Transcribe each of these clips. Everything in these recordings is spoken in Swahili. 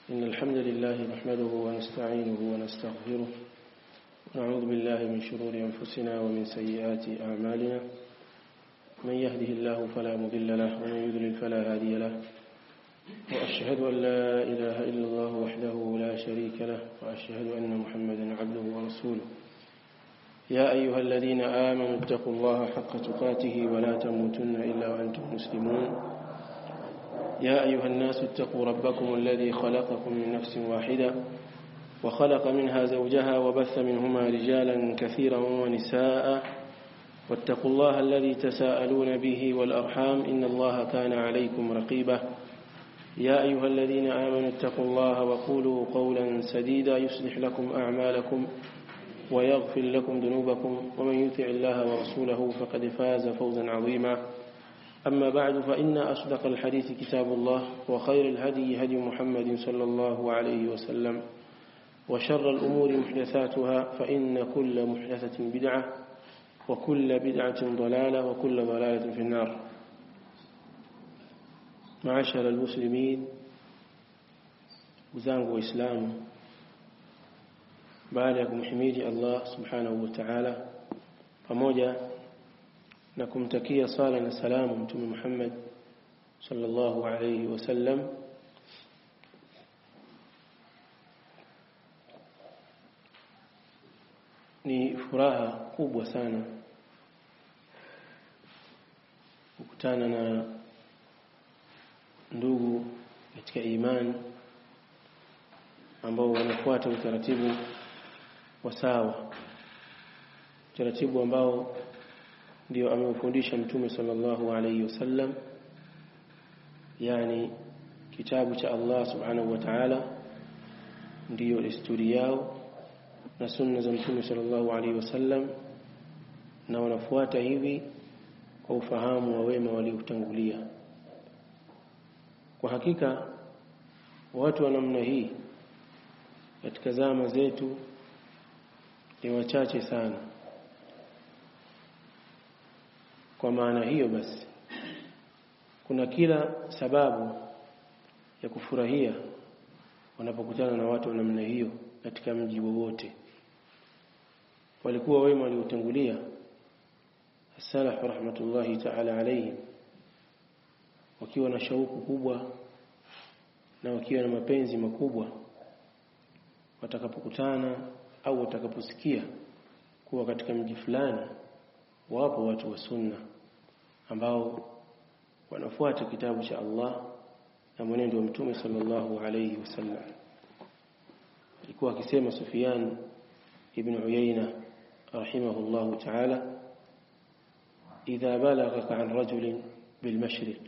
إن الحمد لله نحمده ونستعينه ونستغفره ونعوذ بالله من شرور أنفسنا ومن سيئات أعمالنا من يهده الله فلا مضل له ومن يضلل فلا هادي له وأشهد أن لا إله إلا الله وحده لا شريك له وأشهد أن محمدا عبده ورسوله يا أيها الذين آمنوا اتقوا الله حق تقاته ولا تموتن إلا وأنتم مسلمون يا أيها الناس اتقوا ربكم الذي خلقكم من نفس واحدة وخلق منها زوجها وبث منهما رجالا كثيرا ونساء واتقوا الله الذي تساءلون به والأرحام إن الله كان عليكم رقيبا يا أيها الذين آمنوا اتقوا الله وقولوا قولا سديدا يصلح لكم أعمالكم ويغفر لكم ذنوبكم ومن يطع الله ورسوله فقد فاز فوزا عظيما أما بعد فإن أصدق الحديث كتاب الله وخير الهدي هدي محمد صلى الله عليه وسلم وشر الأمور محدثاتها فإن كل محدثة بدعة وكل بدعة ضلالة وكل ضلالة في النار. معاشر المسلمين وزانgu waislamu, baada ya kumhimidi Allah subhanahu wa ta'ala pamoja na kumtakia sala na salamu Mtume Muhammad sallallahu alayhi wasallam, ni furaha kubwa sana kukutana na ndugu katika imani ambao wanafuata utaratibu wa sawa, utaratibu ambao ndio ameufundisha Mtume sallallahu alayhi wasallam, yani kitabu cha Allah subhanahu wa ta'ala ndio desturi yao na sunna za Mtume sallallahu alayhi wasallam, na wanafuata hivi kwa ufahamu wa wema waliotangulia. Kwa hakika watu wa namna hii katika zama zetu ni wachache sana. Kwa maana hiyo basi kuna kila sababu ya kufurahia wanapokutana na watu wa namna hiyo katika mji wowote. Walikuwa wema waliotangulia as-salaf rahmatullahi ta'ala alayhi, wakiwa na shauku kubwa na wakiwa na mapenzi makubwa, watakapokutana au watakaposikia kuwa katika mji fulani wapo watu wa sunna ambao wanafuata kitabu cha Allah na mwenendo wa Mtume sallallahu alayhi wasallam. Alikuwa akisema Sufyan ibn Uyayna rahimahullahu ta'ala, idha balaghaka an rajulin bil mashriq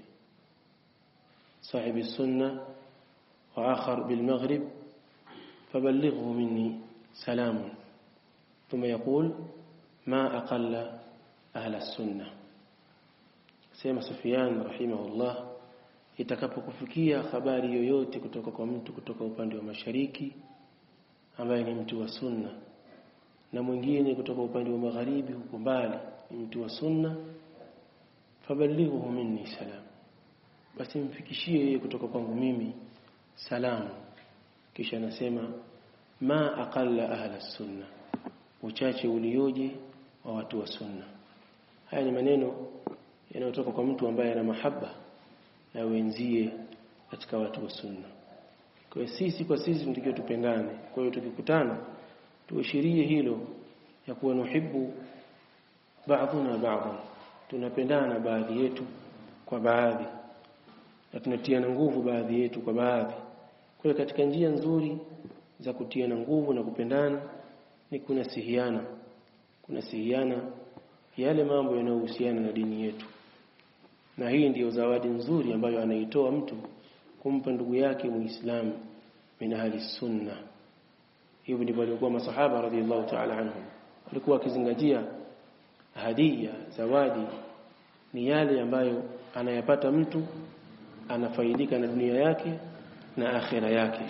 صاحب السنة وآخر بالمغرب فبلغه مني سلام ثم يقول ما أقل أهل السنة. Sema Sufyan rahimahullah, itakapokufikia habari yoyote kutoka kwa mtu kutoka upande wa mashariki ambaye ni mtu wa sunna, na mwingine kutoka upande wa magharibi huko mbali ni mtu wa sunna, fabalighuhu minni salam, basi mfikishie yeye kutoka kwangu mimi salamu. Kisha anasema ma aqalla ahla sunna, uchache ulioje wa watu wa sunna. Haya ni maneno yanayotoka kwa mtu ambaye ana mahaba na wenzie katika watu wa sunna. Kwa hiyo sisi kwa sisi tunatakiwa tupendane. Kwa hiyo tukikutana tuashirie hilo ya kuwa nuhibbu ba'duna ba'dhan, tunapendana baadhi yetu kwa baadhi na tunatiana nguvu baadhi yetu kwa baadhi. Kwa hiyo katika njia nzuri za kutiana nguvu na kupendana ni kunasihiana yale mambo yanayohusiana na dini yetu, na hii ndiyo zawadi nzuri ambayo anaitoa mtu kumpa ndugu yake Muislamu min ahli sunna. Hiyo ndivyo walikuwa masahaba radhiallahu ta'ala anhum, walikuwa wakizingatia hadia, zawadi ni yale ambayo anayapata mtu anafaidika na dunia yake na akhira yake.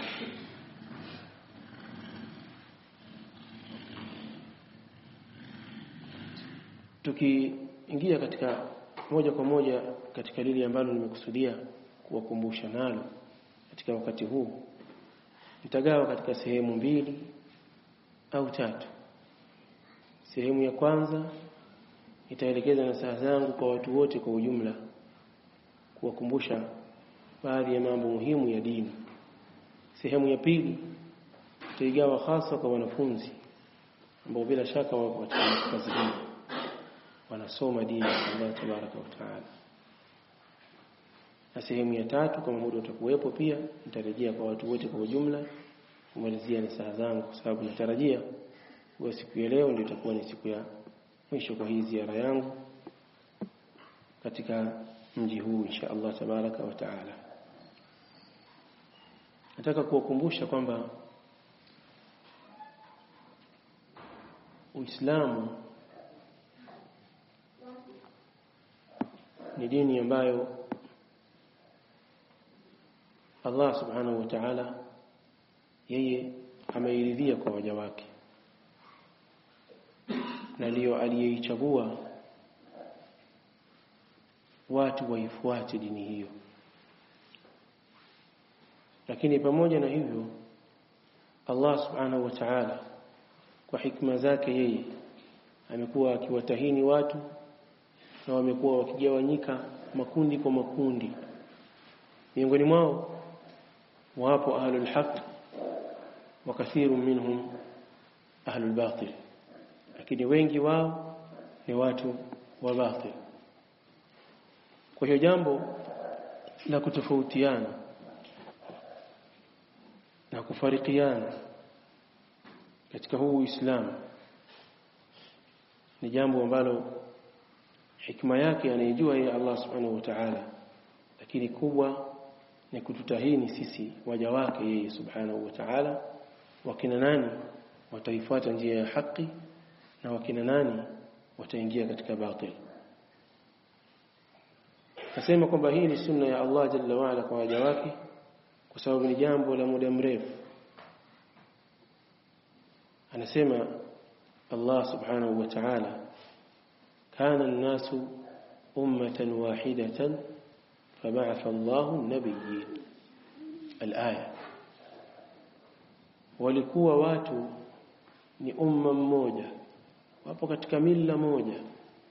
Tukiingia katika moja kwa moja katika lile ambalo nimekusudia kuwakumbusha nalo katika wakati huu, nitagawa katika sehemu 2 au 3. Sehemu ya kwanza nitaelekeza nasaha zangu kwa watu wote kwa ujumla, kuwakumbusha baadhi ya mambo muhimu ya dini. Sehemu ya pili nitaigawa hasa kwa wanafunzi ambao bila shaka wako katika kazi hii, wanasoma dini ya Allah tabaraka wa taala. Na sehemu ya 3 kama muda utakuwepo pia nitarejea kwa watu wote kwa ujumla kumalizia nasaha zangu, kwa sababu natarajia kwa siku ya leo ndio itakuwa ni siku ya mwisho kwa hii ziara yangu katika mji huu insha Allah tabaraka wa taala. Nataka kuwakumbusha kwamba Uislamu ni dini ambayo Allah subhanahu wa ta'ala yeye ameiridhia kwa waja wake, na ndio aliyeichagua watu waifuate dini hiyo. Lakini pamoja na hivyo Allah subhanahu wa ta'ala kwa hikma zake yeye amekuwa akiwatahini watu, na wamekuwa wakigawanyika makundi kwa makundi. Miongoni mwao wapo ahlul haq wa kathiru minhum ahlul batil, lakini wengi wao ni watu wa batil. Kwa hiyo jambo la kutofautiana na kufarikiana katika huu Uislamu ni jambo ambalo hikma yake anaijua yeye Allah subhanahu wa ta'ala, lakini kubwa ni kututahini sisi waja wake yeye subhanahu wa ta'ala, wakina nani wataifuata njia ya haki na wakina nani wataingia katika batil. Nasema kwamba hii ni sunna ya Allah jalla wa ala kwa waja wake, kwa sababu ni jambo la muda mrefu. Anasema Allah subhanahu wa ta'ala, kana an-nasu ummatan wahidatan fab'atha Allahu an-nabiyyin. Al-aya, walikuwa watu ni umma mmoja, wapo katika mila moja,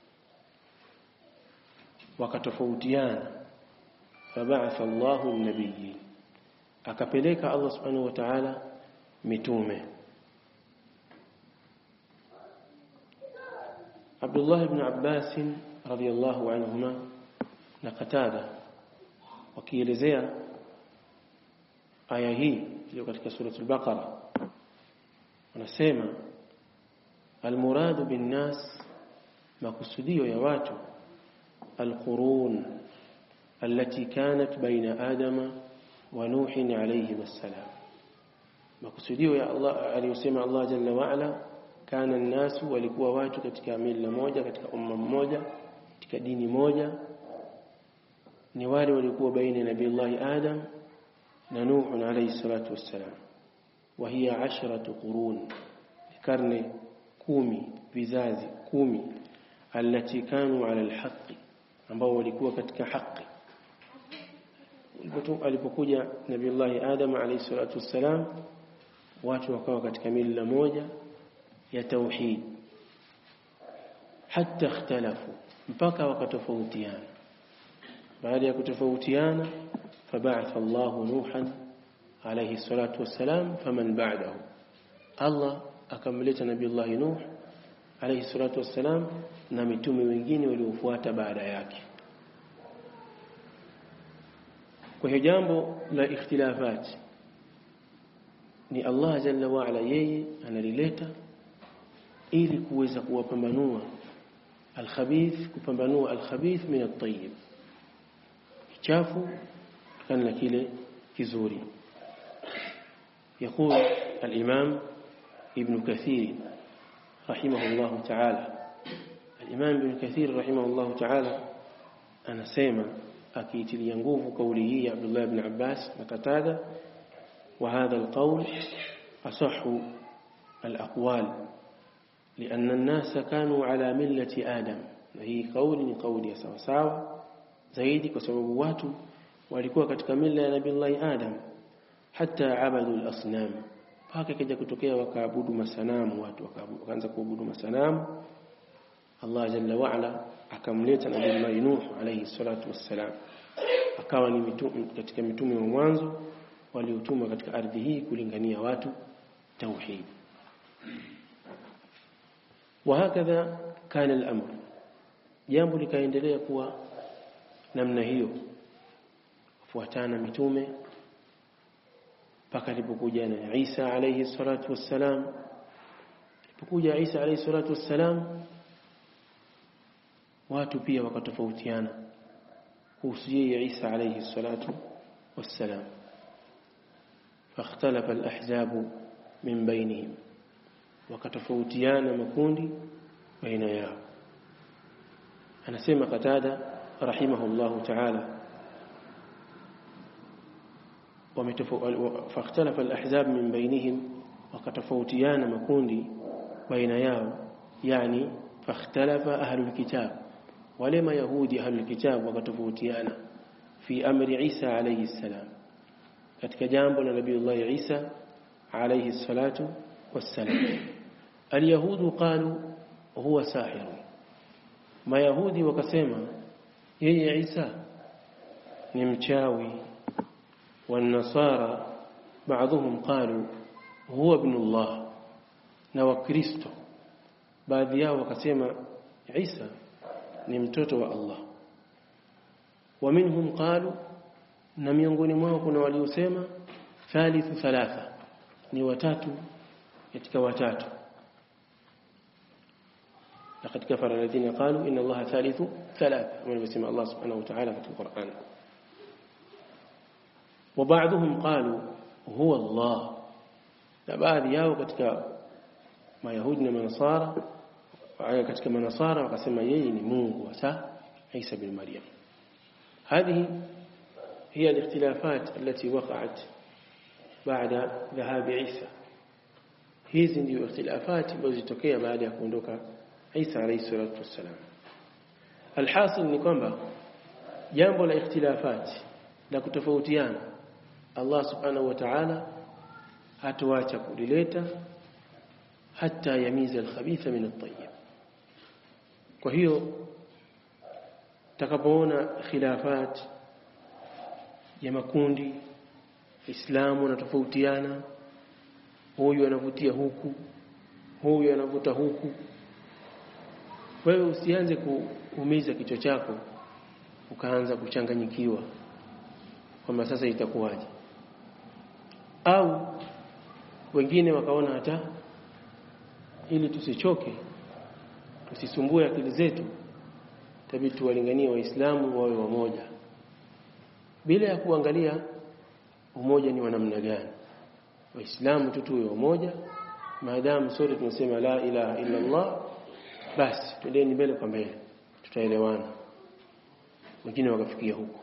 wakatofautiana. Fab'atha Allahu an-nabiyyin, akapeleka Allah subhanahu wa ta'ala mitume. Abdullah ibn Abbas radiyallahu anhuma na Qatada wakielezea aya hii iliyo katika sura al-Baqara, wanasema almuradu bin nas, makusudio ya watu, alqurun allati kanat baina adama wa nuh alayhi wassalam. Makusudio ya Allah aliyosema Allah jalla wa ala, kana an-nasu, walikuwa watu katika mila moja, katika umma mmoja, katika dini moja, ni wale walikuwa baina nabii Adam na Nuh alayhi salatu wassalam. Wa hiya 10 qurun, karne 10, vizazi 10, allati kanu ala al-haqq, ambao walikuwa katika haki. Alipokuja nabii Adam alayhi salatu wassalam, watu wakawa katika mila moja ya tauhid, hatta ikhtalafu, mpaka wakatofautiana. Baada ya kutofautiana, fab'atha Allahu Nuhan alayhi salatu wassalam faman ba'dahu, Allah akamleta nabii Nuh alayhi salatu wassalam na mitume wengine waliofuata baada yake. Kwa hiyo jambo la ikhtilafati ni Allah jalla wa ala yeye analileta ili kuweza kuwapambanua al-khabith, kupambanua al-khabith min at-tayyib, kichafu kana na kile kizuri. يقول الإمام ابن كثير رحمه الله تعالى، الإمام ابن كثير رحمه الله تعالى أنا سيما أكيد لينقوف قوله عبد الله بن عباس وقتادة، وهذا القول أصح الأقوال لأن الناس كانوا على ملة آدم. وهي قول يسوساوا zaidi kwa sababu watu walikuwa katika mila ya nabii Adam, hatta abadu al-asnam, paka kaja kutokea wakaabudu masanamu, watu wakaanza kuabudu masanamu. Allah jalla wa ala akamleta nabii Nuh alayhi salatu wassalam, akawa ni katika mitume wa mwanzo waliotumwa katika ardhi hii kulingania watu tauhid. وهكذا كان الأمر, jambo likaendelea kuwa namna hiyo, fuatana mitume mpaka alipokuja na Isa alayhi salatu wassalam. Alipokuja Isa alayhi salatu wassalam, watu pia wakatofautiana kuhusu yeye Isa alayhi salatu wassalam. فاختلف الأحزاب من بينهم, wakatofautiana makundi baina yao. Anasema Qatada rahimahullahu ta'ala, فاختلف الأحزاب من بينهم, wakatofautiana makundi baina yao, yani فاختلف أهل الكتاب, ولما يهودي أهل الكتاب wakatofautiana في أمر عيسى عليه السلام, katika jambo la Nabii Isa alayhi salatu wassalam. Al-yahudu qalu huwa sahir, mayahudi wakasema yeye Isa ni mchawi. Wan-nasara baadhum qalu huwa ibn Allah, na wakristo baadhi yao wakasema Isa ni mtoto wa Allah. Wa minhum qalu, na miongoni mwao kuna waliosema thalithu thalatha, ni watatu katika watatu. لقد كفر الذين قالوا إن الله ثالث ثلاثة, ومن يسمى الله سبحانه وتعالى في القرآن. وبعضهم قالوا هو الله, بعض yao katika mayahudi na manasara, katika manasara wakasema yeye ni Mungu wa Isa bin Maryam. هذه هي الاختلافات التي وقعت بعد ذهاب عيسى. hizi ndio ikhtilafati ambazo zitokea baada ya kuondoka Isa alayhi salatu wassalam. Alhasil ni kwamba jambo la ikhtilafati la kutofautiana, Allah subhanahu wa ta'ala hatuacha kulileta hata yamiza alkhabitha min at-tayyib. Kwa hiyo takapoona khilafat ya makundi, Uislamu unatofautiana, huyu anavutia huku, huyu anavuta huku, wewe usianze kuumiza kichwa chako ukaanza kuchanganyikiwa kwamba sasa itakuwaje. Au wengine wakaona hata ili tusichoke, tusisumbue akili zetu, tabii tuwalinganie waislamu wawe wamoja, bila ya kuangalia umoja ni wa namna gani. Waislamu tuwe wamoja, maadamu sote tunasema la ilaha illa Allah, basi twendeni mbele kwa mbele, tutaelewana. Wengine wakafikia huko,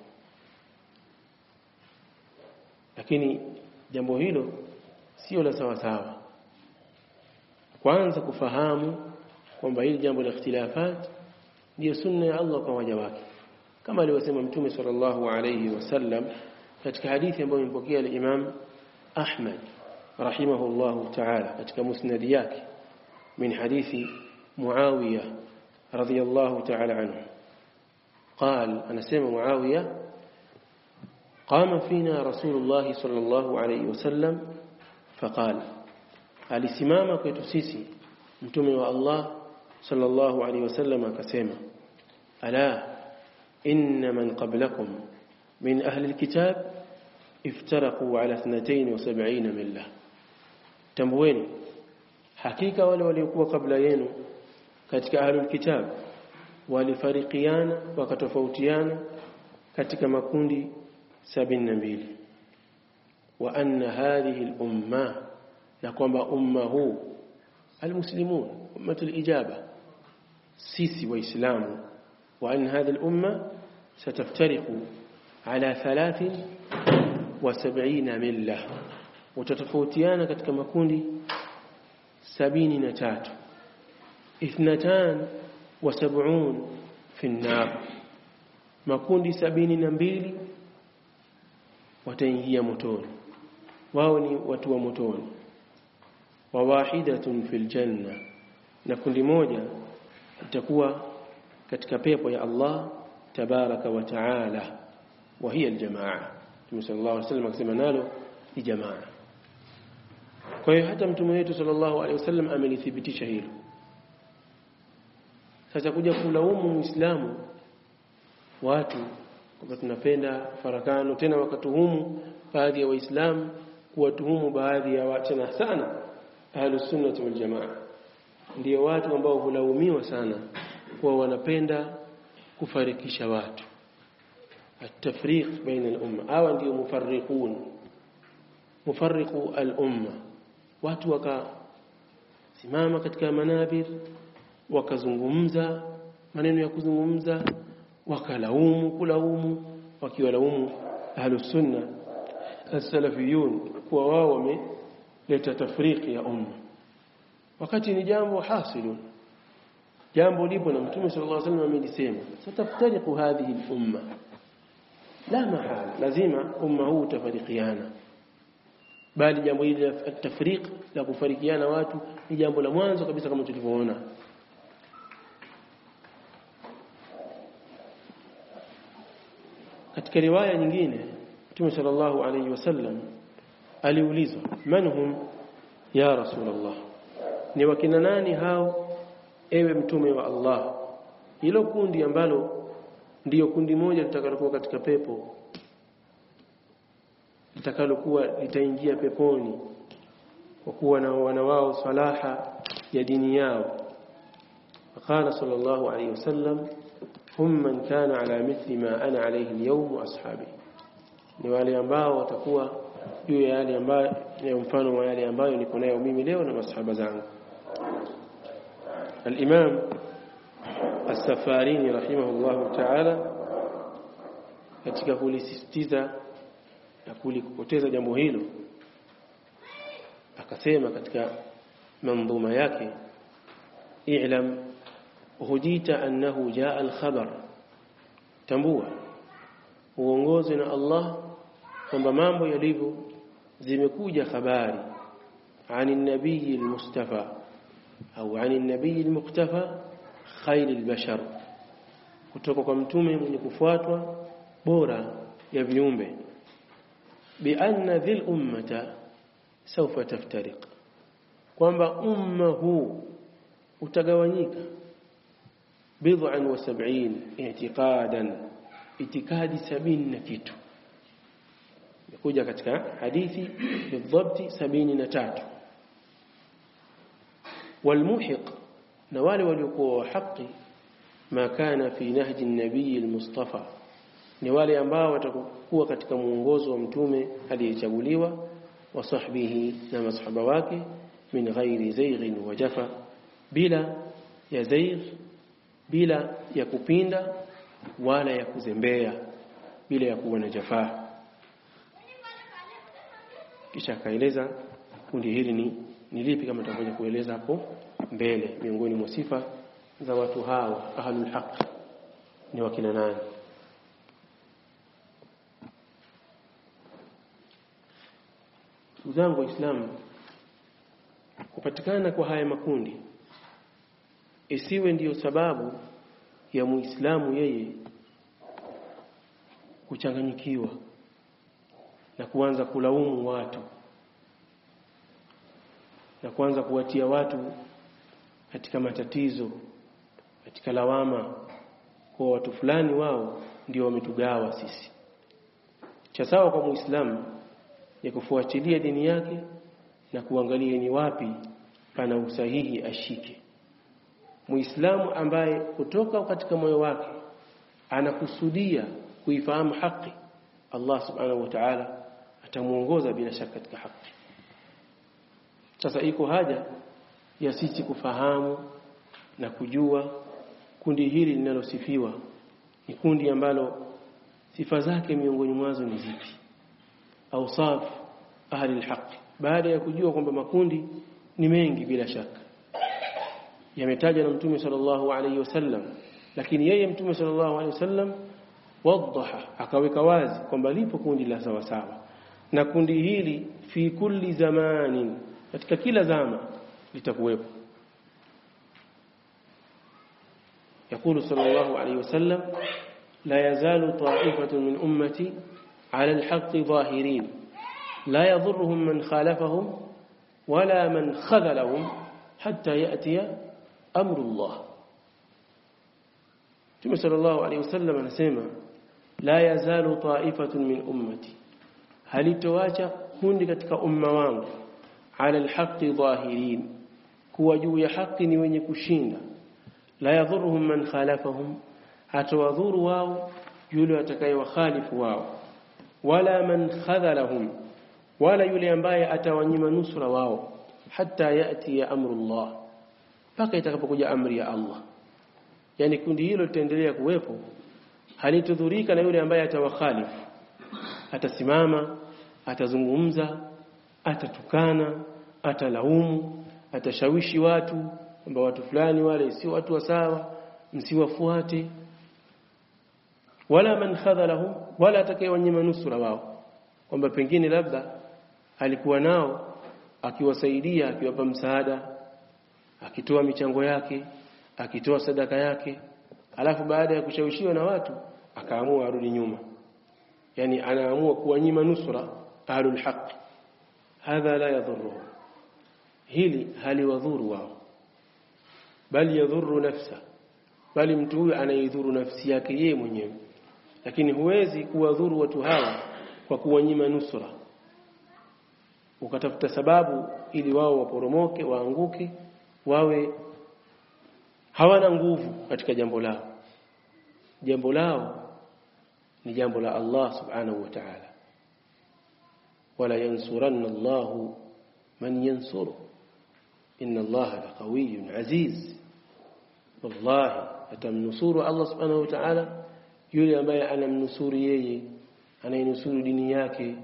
lakini jambo hilo sio la sawa sawa. Kwanza kufahamu kwamba hili jambo la ikhtilafat ndio sunna ya Allah kwa waja wake, kama alivyosema Mtume sallallahu alayhi wasallam katika hadithi ambayo imepokea al-Imam Ahmad rahimahullahu ta'ala katika musnad yake, min hadithi Muawiya radhiyallahu ta'ala anhu. قال أنا سمع معاوية قام فينا رسول الله صلى الله عليه وسلم فقال alisimama kwetu sisi mtume wa Allah sallallahu alayhi wasallam akasema, ala inna man qablakum min ahli alkitab iftaraqu ala 72 millah, tambueni hakika wale waliokuwa kabla yenu katika ahli alkitab walifarikiana wakatofautiana katika makundi 72, wa anna hadhihi al-umma, na kwamba umma huu almuslimun ummatul ijaba, sisi waislamu, wa anna hadhihi al-umma sataftariqu ala 73 millah, watatofautiana katika makundi 73, 72 fi an-nar, makundi 72 wataingia motoni. wao ni watu wa motoni. Wa wahidatun fil janna, na kundi moja itakuwa katika pepo ya Allah tabaraka wa taala, wa hiya aljamaa. Mtume sallallahu alaihi wasallam akisema nalo ni jamaa. Kwa hiyo hata mtume wetu sallallahu alaihi wasallam amelithibitisha hilo. Sasa kuja kulaumu Muislamu watu kwamba tunapenda farakano, tena wakatuhumu baadhi ya Waislamu kuwatuhumu baadhi ya watu, na sana Ahlus Sunnah wal Jamaa ndio watu ambao hulaumiwa sana kwa wanapenda kufarikisha watu, at-tafriq baina al-umma. Hawa ndio mufarriqu al-umma. Watu wakasimama katika manabir, wakazungumza maneno ya kuzungumza, kulaumu, wakiwalaumu Ahlus Sunnah as-salafiyun kwa wao wameleta tafriki ya umma, wakati ni jambo hasilu, jambo lipo na Mtume sallallahu alaihi wasallam amelisema, sataftariqu hadhihi al-umma, la mahala, lazima umma huu utafarikiana. Bali jambo hili la tafriq, la kufarikiana watu, ni jambo la mwanzo kabisa kama tulivyoona. Katika riwaya nyingine Mtume sallallahu alayhi wasallam aliulizwa, man hum ya Rasulullah, ni wakina nani hao ewe mtume wa Allah? Hilo kundi ambalo ndiyo kundi moja litakalokuwa katika pepo, litakalokuwa litaingia peponi kwa kuwa na wana wao salaha ya dini yao. Qala sallallahu alayhi wasallam, hum man kana ala mithli ma ana alayhi al-yawm wa ashabi, ni wale ambao watakuwa juu ya yale ambayo ni mfano wa yale ambayo niko nayo mimi leo na masahaba zangu. Al-Imam As-Safarini rahimahullah ta'ala katika kulisisitiza na kulikupoteza jambo hilo akasema katika manzuma yake, i'lam hudita annahu jaa al-khabar, tambua uongozi na Allah kwamba mambo yalivyo, zimekuja habari ani nabii al-mustafa au ani nabii al-muqtafa khair al-bashar, kutoka kwa mtume mwenye kufuatwa bora ya viumbe, bi anna dhil ummata sawfa taftariq, kwamba umma huu utagawanyika bid'an wa 70 i'tiqadan, itikadi 70 na kitu. Kuja katika hadithi bidhabti 73. Walmuhiq, na wale waliokuwa haki, ma kana fi nahji an-nabiy al-mustafa, ni wale ambao watakuwa katika muongozo wa mtume aliyechaguliwa, wa sahbihi, na masahaba wake, min ghairi zayghin wa jafa, bila ya zaygh, bila ya kupinda wala ya kuzembea, bila ya kuwa na jafaa. Kisha akaeleza kundi hili ni lipi, kama tutakuja kueleza hapo mbele. Miongoni mwa sifa za watu hawa ahlul haq ni wakina nani? Uzangu wa Islam, kupatikana kwa haya makundi isiwe ndiyo sababu ya Muislamu yeye kuchanganyikiwa na kuanza kulaumu watu na kuanza kuwatia watu katika matatizo, katika lawama, kwa watu fulani wao ndio wametugawa sisi. Cha sawa kwa Muislamu ni kufuatilia dini yake na kuangalia ni wapi pana usahihi ashike. Muislamu ambaye kutoka katika moyo wake anakusudia kuifahamu haki, Allah subhanahu wa ta'ala atamuongoza bila shaka katika haki. Sasa iko haja ya sisi kufahamu na kujua kundi hili linalosifiwa ni kundi ambalo sifa zake miongoni mwazo ni zipi, awsaf ahli alhaq. Baada ya kujua kwamba makundi ni mengi bila shaka yametajwa na Mtume sallallahu alayhi wasallam, lakini yeye Mtume sallallahu alayhi wasallam wadaha, akaweka wazi kwamba lipo kundi la sawa sawa, na kundi hili fi kulli zamanin, katika kila zama litakuwepo. يقول صلى الله عليه وسلم لا يزال طائفة من أمتي على الحق ظاهرين لا يضرهم من خالفهم ولا من خذلهم حتى يأتي أمر الله. ثم صلى الله عليه وسلم anasema لا يزال طائفة من أمتي, halitoacha kundi katika umma wangu ala alhaqi dhahirin, kuwa juu ya haki ni wenye kushinda. La yadhurruhum man khalafahum, hatawadhuru wao yule atakayewakhalifu wao, wala man khadhalahum, wala yule ambaye atawanyima nusra wao, hatta yati ya amrullah, mpaka itakapokuja amri ya Allah. Yani kundi hilo litaendelea kuwepo, halitudhurika na yule ambaye atawakhalifu. Atasimama, atazungumza, atatukana, atalaumu, atashawishi watu kwamba watu fulani wale si watu wa sawa, msiwafuate. Wala man khadhalahum, wala atakayewanyima nusura wao, kwamba pengine labda alikuwa nao akiwasaidia, akiwapa msaada, akitoa michango yake, akitoa sadaka yake, alafu baada ya kushawishiwa na watu akaamua arudi nyuma. Yani anaamua kuwanyima nusura ahlul haqq. Hadha la yadhurruhu, hili haliwadhuru wao, bali yadhurru nafsa, bali mtu huyu anaidhuru nafsi yake yeye mwenyewe. Lakini huwezi kuwadhuru watu hawa kwa kuwanyima nusura, ukatafuta sababu ili wao waporomoke, waanguke, wawe hawana nguvu katika jambo lao. Jambo lao ni jambo la Allah subhanahu wa ta'ala. Wala yansuranna Allahu man yansuru, inna Allaha laqawiyyun aziz. Wallahi atamnusuru Allah subhanahu wa ta'ala yule ambaye anamnusuru yeye, anainusuru dini yake.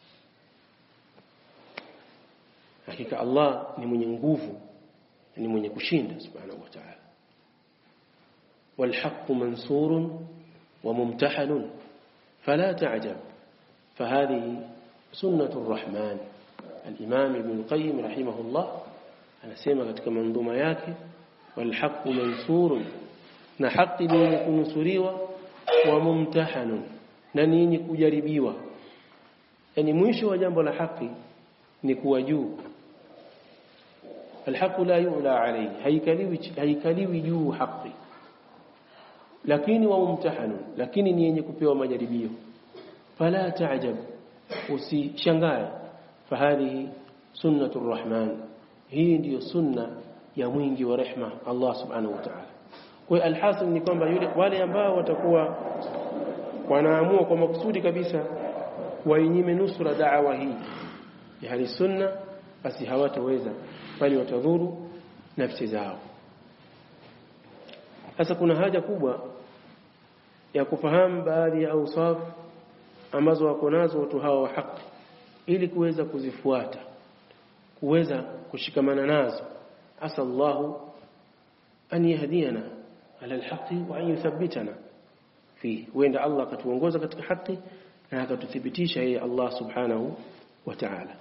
Hakika Allah ni mwenye nguvu, ni mwenye kushinda subhanahu wa ta'ala. Wal haqqu mansurun wa mumtahanun fala ta'jab, fahadhihi sunnatu arrahman. Al-Imam Ibn al-Qayyim rahimahullah anasema katika mandhuma yake, wal haqqu mansurun, na haki ni kunusuriwa, wa mumtahanun, na ni kujaribiwa. Yani mwisho wa jambo la haki ni kuwa juu. Al-haqqu la yu'la alayhi, haikaliwi juu haki, lakini wa mumtahanun, lakini ni yenye kupewa majaribio. Fala ta'jab, usishangae. Fahadhihi sunnatu arrahman, hii ndiyo sunna ya mwingi wa rehma Allah subhanahu wa ta'ala. Kwa alhasil ni kwamba wale ambao watakuwa wanaamua kwa makusudi kabisa wainyime nusura da'wa hii ya ahli sunna, basi hawataweza, bali watadhuru nafsi zao. Sasa kuna haja kubwa ya kufahamu baadhi ya awsaf ambazo wako nazo watu hawa wa haki, ili kuweza kuzifuata, kuweza kushikamana nazo. Asallahu an yahdiyana ala alhaqi wa an yuthabbitana fi, wenda Allah akatuongoza katika haki na akatuthibitisha yeye Allah subhanahu wa ta'ala.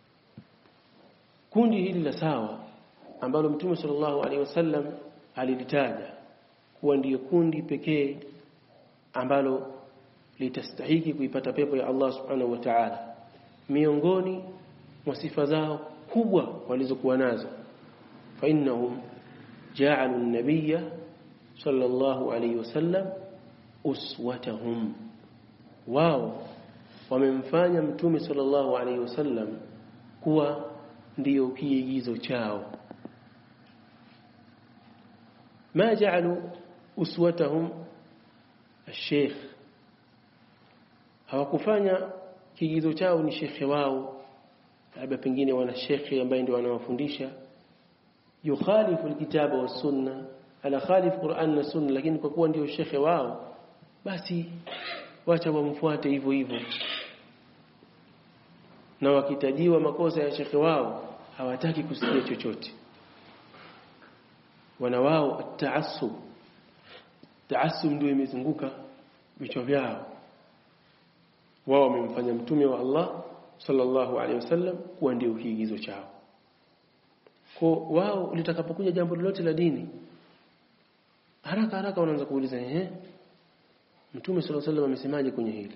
Kundi hili la sawa ambalo Mtume sallallahu alaihi wasallam alilitaja kuwa ndiyo kundi pekee ambalo litastahiki kuipata pepo ya Allah subhanahu wa ta'ala, miongoni mwa sifa zao kubwa walizokuwa nazo, fa innahum ja'alu an-nabiyya sallallahu alayhi wasallam uswatahum, wao wamemfanya Mtume sallallahu alayhi wasallam kuwa ndiyo kiigizo chao. Ma ja'alu uswatahum al-sheikh, hawakufanya kiigizo chao ni shekhe wao, labda pengine wana shekhe ambaye ndio wanawafundisha, yukhalifu alkitaba was sunna, ala khalif Qur'an na sunna, lakini kwa kuwa ndio shekhe wao basi wacha wamfuate hivyo hivyo. Na wakitajiwa makosa ya shekhe wao hawataki kusikia chochote. Wana wao at-ta'assub, ta'assub ndio imezunguka vichwa vyao. Wao wamemfanya Mtume wa Allah sallallahu alaihi wasallam kuwa ndio kiigizo chao. Kwa wao litakapokuja jambo lolote la dini, haraka wanaanza kuuliza Mtume sallallahu alaihi wasallam amesemaje kwenye hili?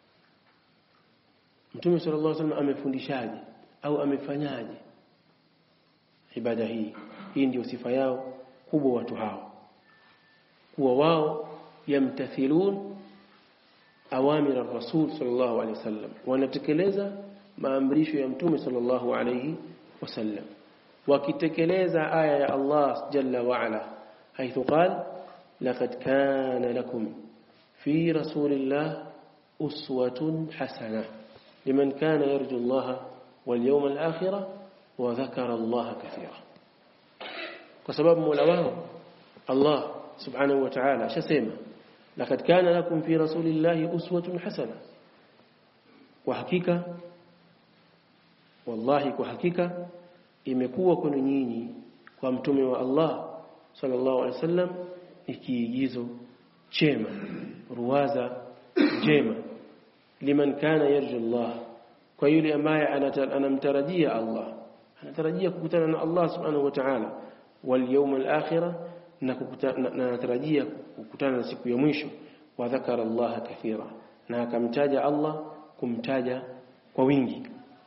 Mtume sallallahu alaihi wasallam amefundishaje au amefanyaje ibada hii? Hii ndio sifa yao kubwa watu hao, kuwa wao yamtathilun awamir ar-rasul sallallahu alaihi wasallam, wanatekeleza maamrisho ya Mtume sallallahu alaihi wasallam, wakitekeleza aya ya Allah jalla wa ala haithu qala laqad kana lakum fi rasulillah uswatun hasanah liman kana yarju Allah wal yawmal akhir wa dhakara Allah kathira. Kwa sababu Mola wao Allah subhanahu wa ta'ala ashasema laqad kana lakum fi rasulillahi uswatun hasana, kwa hakika wallahi kwa hakika imekuwa kwenu nyinyi kwa mtume wa Allah sallallahu alaihi wasallam ikiigizo chema, ruwaza jema, liman kana yarju Allah, kwa yule ambaye anamtarajia Allah, anatarajia kukutana na Allah subhanahu wa ta'ala, wal yawmal akhirah, na anatarajia kukutana na siku ya mwisho, wa dhakara Allah kathira, na akamtaja Allah kumtaja kwa wingi.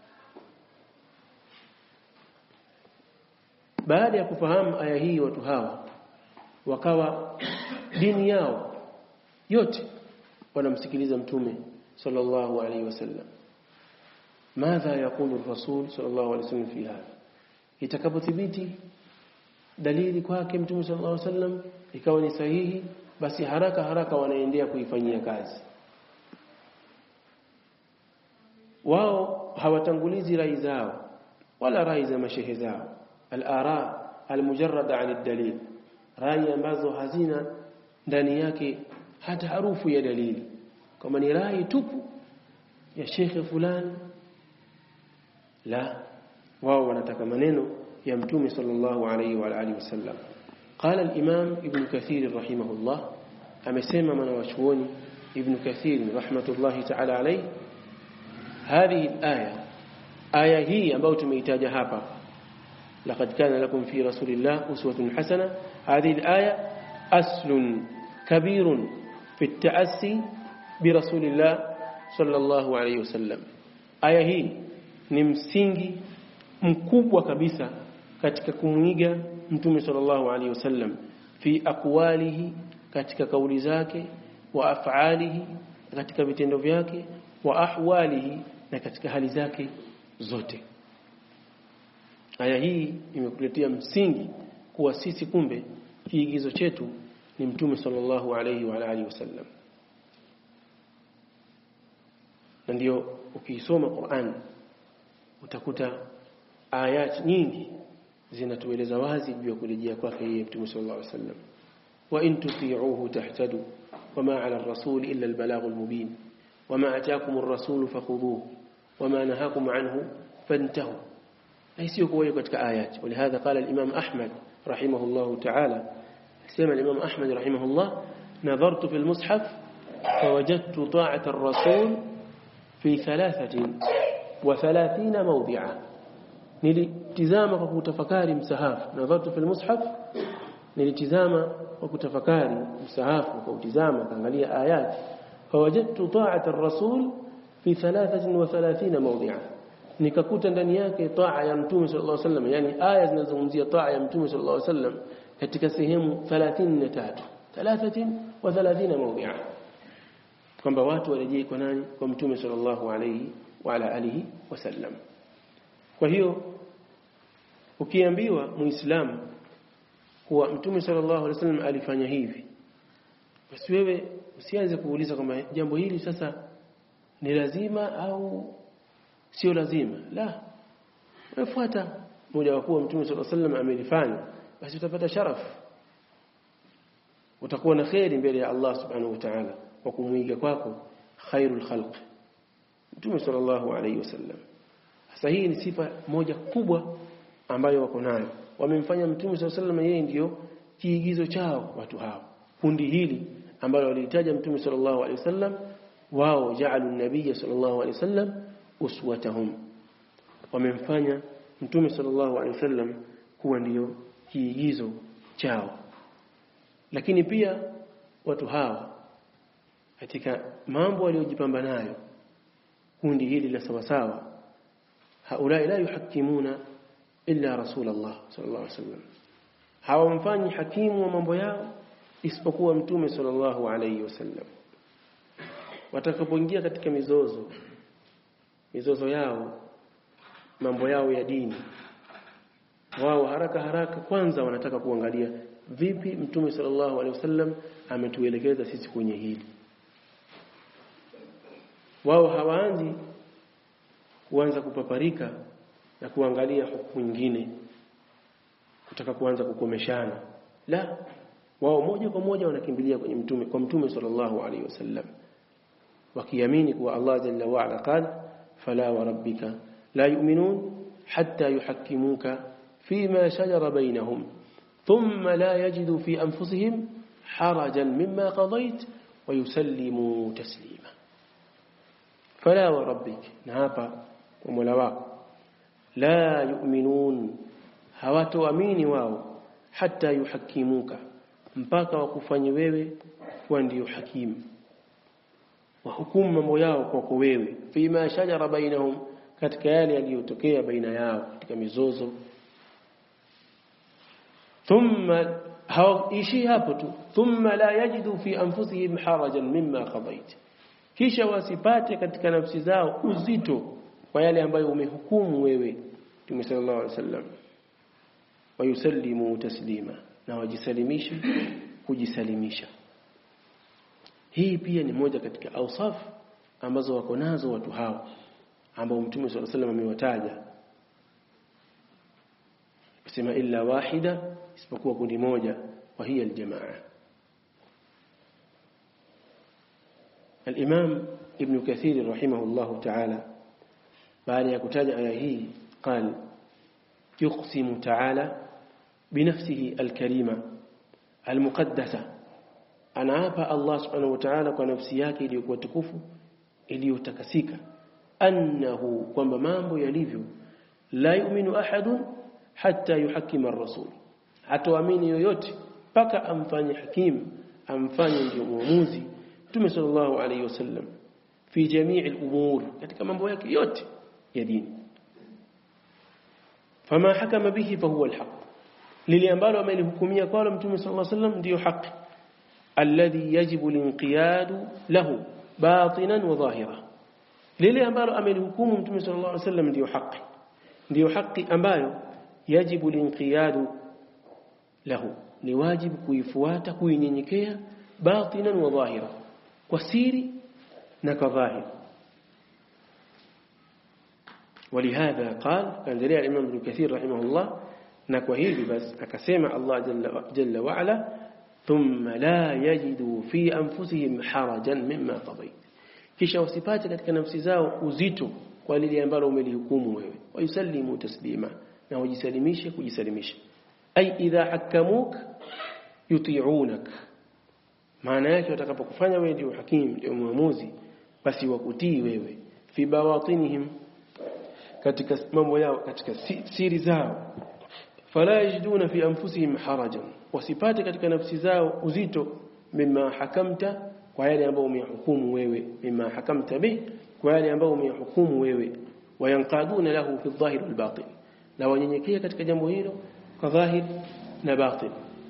Baada ya kufahamu aya hii, watu hawa wakawa dini yao yote wanamsikiliza mtume sallallahu alaihi wasallam. Madha yaqulu ar-rasul sallallahu alaihi wasallam fi hadha? Itakapothibiti dalili kwake mtume sallallahu alaihi wasallam ikawa ni sahihi, basi haraka wanaendea kuifanyia kazi. Wao hawatangulizi rai zao wala rai za mashehe zao, al-ara al-mujarrada 'an ad-dalil, rai ambazo hazina ndani yake hata harufu ya dalili, kama ni rai tupu ya shekhe fulani. La, wao wanataka maneno ya mtume sallallahu alayhi wa alihi wasallam. Qala al-imam ibn kathir rahimahullah, amesema mwanachuoni ibn kathir rahmatullahi ta'ala alayhi, hadhihi al-aya, aya hii ambayo tumeitaja hapa, laqad kana lakum fi rasulillah uswatun hasana, hadhihi al-aya aslun kabirun fi at-ta'assi bi rasulillah sallallahu alayhi wasallam. Aya hii ni msingi mkubwa kabisa katika kumuiga mtume sallallahu alaihi wasallam, fi aqwalihi, katika kauli zake, wa af'alihi, katika vitendo vyake, wa ahwalihi, na katika hali zake zote. Aya hii imekuletea msingi kuwa sisi kumbe kiigizo chetu ni mtume sallallahu alaihi wa alihi wasallam. Na ndio ukisoma Qur'an utakuta ayat nyingi zinatueleza wazi juu ya kurejea kwake yeye mtume sallallahu alaihi wasallam. Wa in tuti'uhu tahtadu wama 'ala ar-rasul illa al-balaghul mubin wama ataakum ar-rasul fakhudhuhu wama nahakum 'anhu fantahu. Sio kwa hiyo katika ayat. Walihadha qala al-imam Ahmad rahimahullah ta'ala, sema al-imam Ahmad rahimahullah, nadhartu fi al-mushaf fawajadtu ta'at ar-rasul fi 33 mawdi'a. Nilitizama kwa kutafakari msahafu, nadhartu fil mushaf, nilitizama kwa kutafakari msahafu, kwa kutizama kaangalia ayat, fawajadtu ta'at ar-rasul fi 33 mawdi'a, nikakuta ndani yake taa ya mtume sallallahu alaihi wasallam, yani aya zinazozungumzia taa ya mtume sallallahu alaihi wasallam katika sehemu 33 mawdi'a, kwamba watu warejee kwa nani? Kwa mtume sallallahu alaihi wa ala alihi wasallam. Kwa hiyo ukiambiwa muislamu kuwa mtume sallallahu alaihi wasallam alifanya hivi, basi wewe usianze kuuliza kama jambo hili sasa ni lazima au sio lazima. La, ufuata moja wa kuwa mtume sallallahu alaihi wasallam amelifanya, basi utapata sharafu, utakuwa na khairi mbele ya Allah subhanahu wa ta'ala kwa kumuiga kwako khairul khalq mtume sallallahu alaihi wasallam. Sasa hii ni sifa moja kubwa ambayo wako nayo, wamemfanya mtume sallallahu alaihi wasallam yeye ndio kiigizo chao watu hao. Kundi hili ambalo walitaja mtume sallallahu alaihi wasallam, wao ja'alu an-nabiy sallallahu alaihi wasallam uswatahum, wamemfanya Mtume sallallahu alaihi wasallam kuwa ndio kiigizo chao. Lakini pia watu hawa katika mambo waliojipamba nayo, kundi hili la sawasawa, haulai la yuhakimuna illa Rasulullah sallallahu alaihi wasallam, hawamfanyi hakimu wa mambo yao isipokuwa Mtume sallallahu alaihi wasallam. Watakapoingia katika mizozo yao, mambo yao ya dini, wao haraka kwanza wanataka kuangalia vipi Mtume sallallahu alaihi wasallam ametuelekeza sisi kwenye hili. Wao hawaanzi kuanza kupaparika na kuangalia hukumu nyingine, kutaka kuanza kukomeshana. La, wao moja kwa moja wanakimbilia kwa Mtume sallallahu alaihi wasallam, wakiamini kuwa Allah jalla wa ala qala fala wa rabbika la yu'minun hatta yuhakkimuka fima shajara bainahum thumma la yajidu fi anfusihim harajan mimma qadayt wa yusallimu taslima. Fala wa rabbik, na hapa kwa Mola wako, la yu'minun, hawatoamini wao, hatta yuhakkimuka, mpaka wakufanye wewe kuwa ndio hakimu, wahukumu mambo yao kwako wewe, fima shajara bainahum, katika yale yaliyotokea baina yao katika mizozo. Thumma, hawaishi hapo tu, thumma la yajidu fi anfusihim harajan mimma qadayt, kisha wasipate katika nafsi zao uzito kwa yale ambayo umehukumu wewe Mtume sallallahu alaihi wasallam, wa yusallimu taslima, na wajisalimisha kujisalimisha. Hii pia ni moja katika awsaf ambazo wako nazo watu hao ambao Mtume sallallahu alaihi wasallam amewataja, kusema illa wahida, isipokuwa kundi moja, wa hiya aljamaa. Al-Imam Ibn Kathir rahimahullah ta'ala baada ya kutaja aya hii قال يقسم تعالى بنفسه الكريمة المقدسة, anaapa Allah subhanahu wa ta'ala kwa nafsi yake iliyokuwa tukufu iliyotakasika, annahu, kwamba mambo yalivyo, la yu'minu ahadun hatta yuhakkima ar-rasul, hatoamini yoyote mpaka amfanye hakim, amfanye ndio muamuzi Mtume sallallahu alayhi wasallam, fi jamii al-umur, katika mambo yake yote ya dini. Fama hakama bihi fahuwa al-haq, lile ambalo amelihukumia kwa Mtume sallallahu alayhi wasallam ndio haki, alladhi yajibu al-inqiyadu lahu batinan wa dhahira, lile ambalo amelihukumu Mtume sallallahu alayhi wasallam ndio haki ambayo yajibu al-inqiyadu lahu, ni wajibu kuifuata, kuinyenyekea, batinan wa dhahira, kwa siri na kwa dhahir. ولهذا قال كان الإمام ابن كثير رحمه الله, نكوهيل بس أكسيما الله جل وعلا ثم لا يجدوا في أنفسهم حرجا مما قضيت, kisha wasipate katika nafsi zao uzito kwa lile ambalo umelihukumu wewe, wayusallimu taslima, na wajisalimishe kujisalimisha. Ay idha hakamuk yuti'unak, maana yake watakapokufanya wewe ndio hakim, ndio muamuzi, basi wakutii wewe, fi bawatinihim, katika mambo yao, katika siri zao. Fala yajiduna fi anfusihim harajan, wasipate katika nafsi zao uzito, mimma hakamta, kwa yale ambao umehukumu wewe, mimma hakamta bi, kwa yale ambao umehukumu wewe, wayanqaduna lahu fi dhahir wal batin, na wanyenyekea katika jambo hilo kwa dhahir na batin.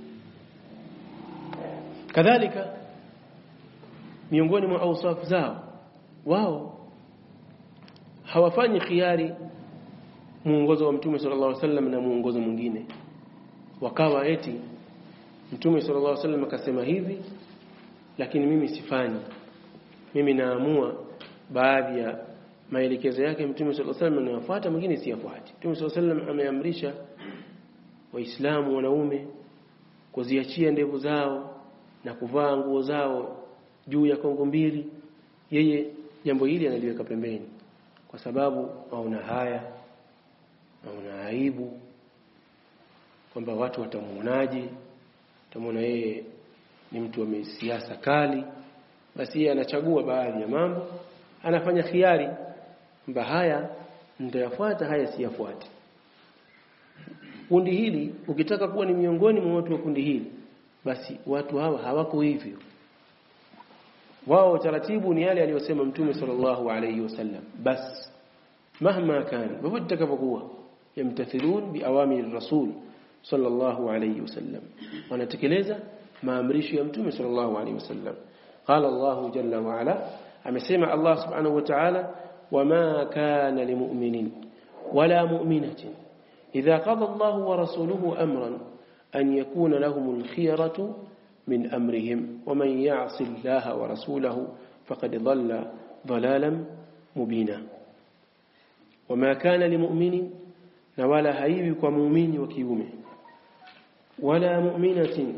Kadhalika miongoni mwa awsaf zao, wao hawafanyi khiari muongozo wa Mtume sallallahu alaihi wasallam na muongozo mwingine, wakawa eti Mtume sallallahu alaihi wasallam akasema hivi, lakini mimi sifanyi, mimi naamua baadhi ya maelekezo yake Mtume sallallahu alaihi wasallam nayafuata, mwingine siyafuati. Mtume sallallahu alaihi wasallam ameamrisha waislamu wanaume kuziachia ndevu zao na kuvaa nguo zao juu ya kongo mbili. Yeye jambo hili analiweka pembeni kwa sababu hauna haya, hauna aibu, kwamba watu watamuonaje, watamuona yeye ni mtu wa siasa kali. Basi yeye anachagua baadhi ya mambo, anafanya khiari kwamba haya nitayafuata, haya siyafuati. Kundi hili ukitaka kuwa ni miongoni mwa watu wa kundi hili, basi watu hawa hawako hivyo. Wao taratibu ni yale aliyosema Mtume sallallahu alayhi wasallam, bas mahma kan, popote takapokuwa, yamtathilun biawamir rasul sallallahu alayhi wasallam, wanatekeleza maamrisho ya Mtume sallallahu alayhi wasallam. Qala Allah jalla wa ala, amesema Allah subhanahu wa ta'ala, wama kana limu'minin wala mu'minatin idha qada Allah wa rasuluhu amran an yakuna lahumul khiyaratu min amrihim waman ya'si Allah wa rasulahu faqad dhalla dhalalan mubina. Wama kana limu'minin, na wala haiwi kwa muumini wa kiume, wala mu'minatin,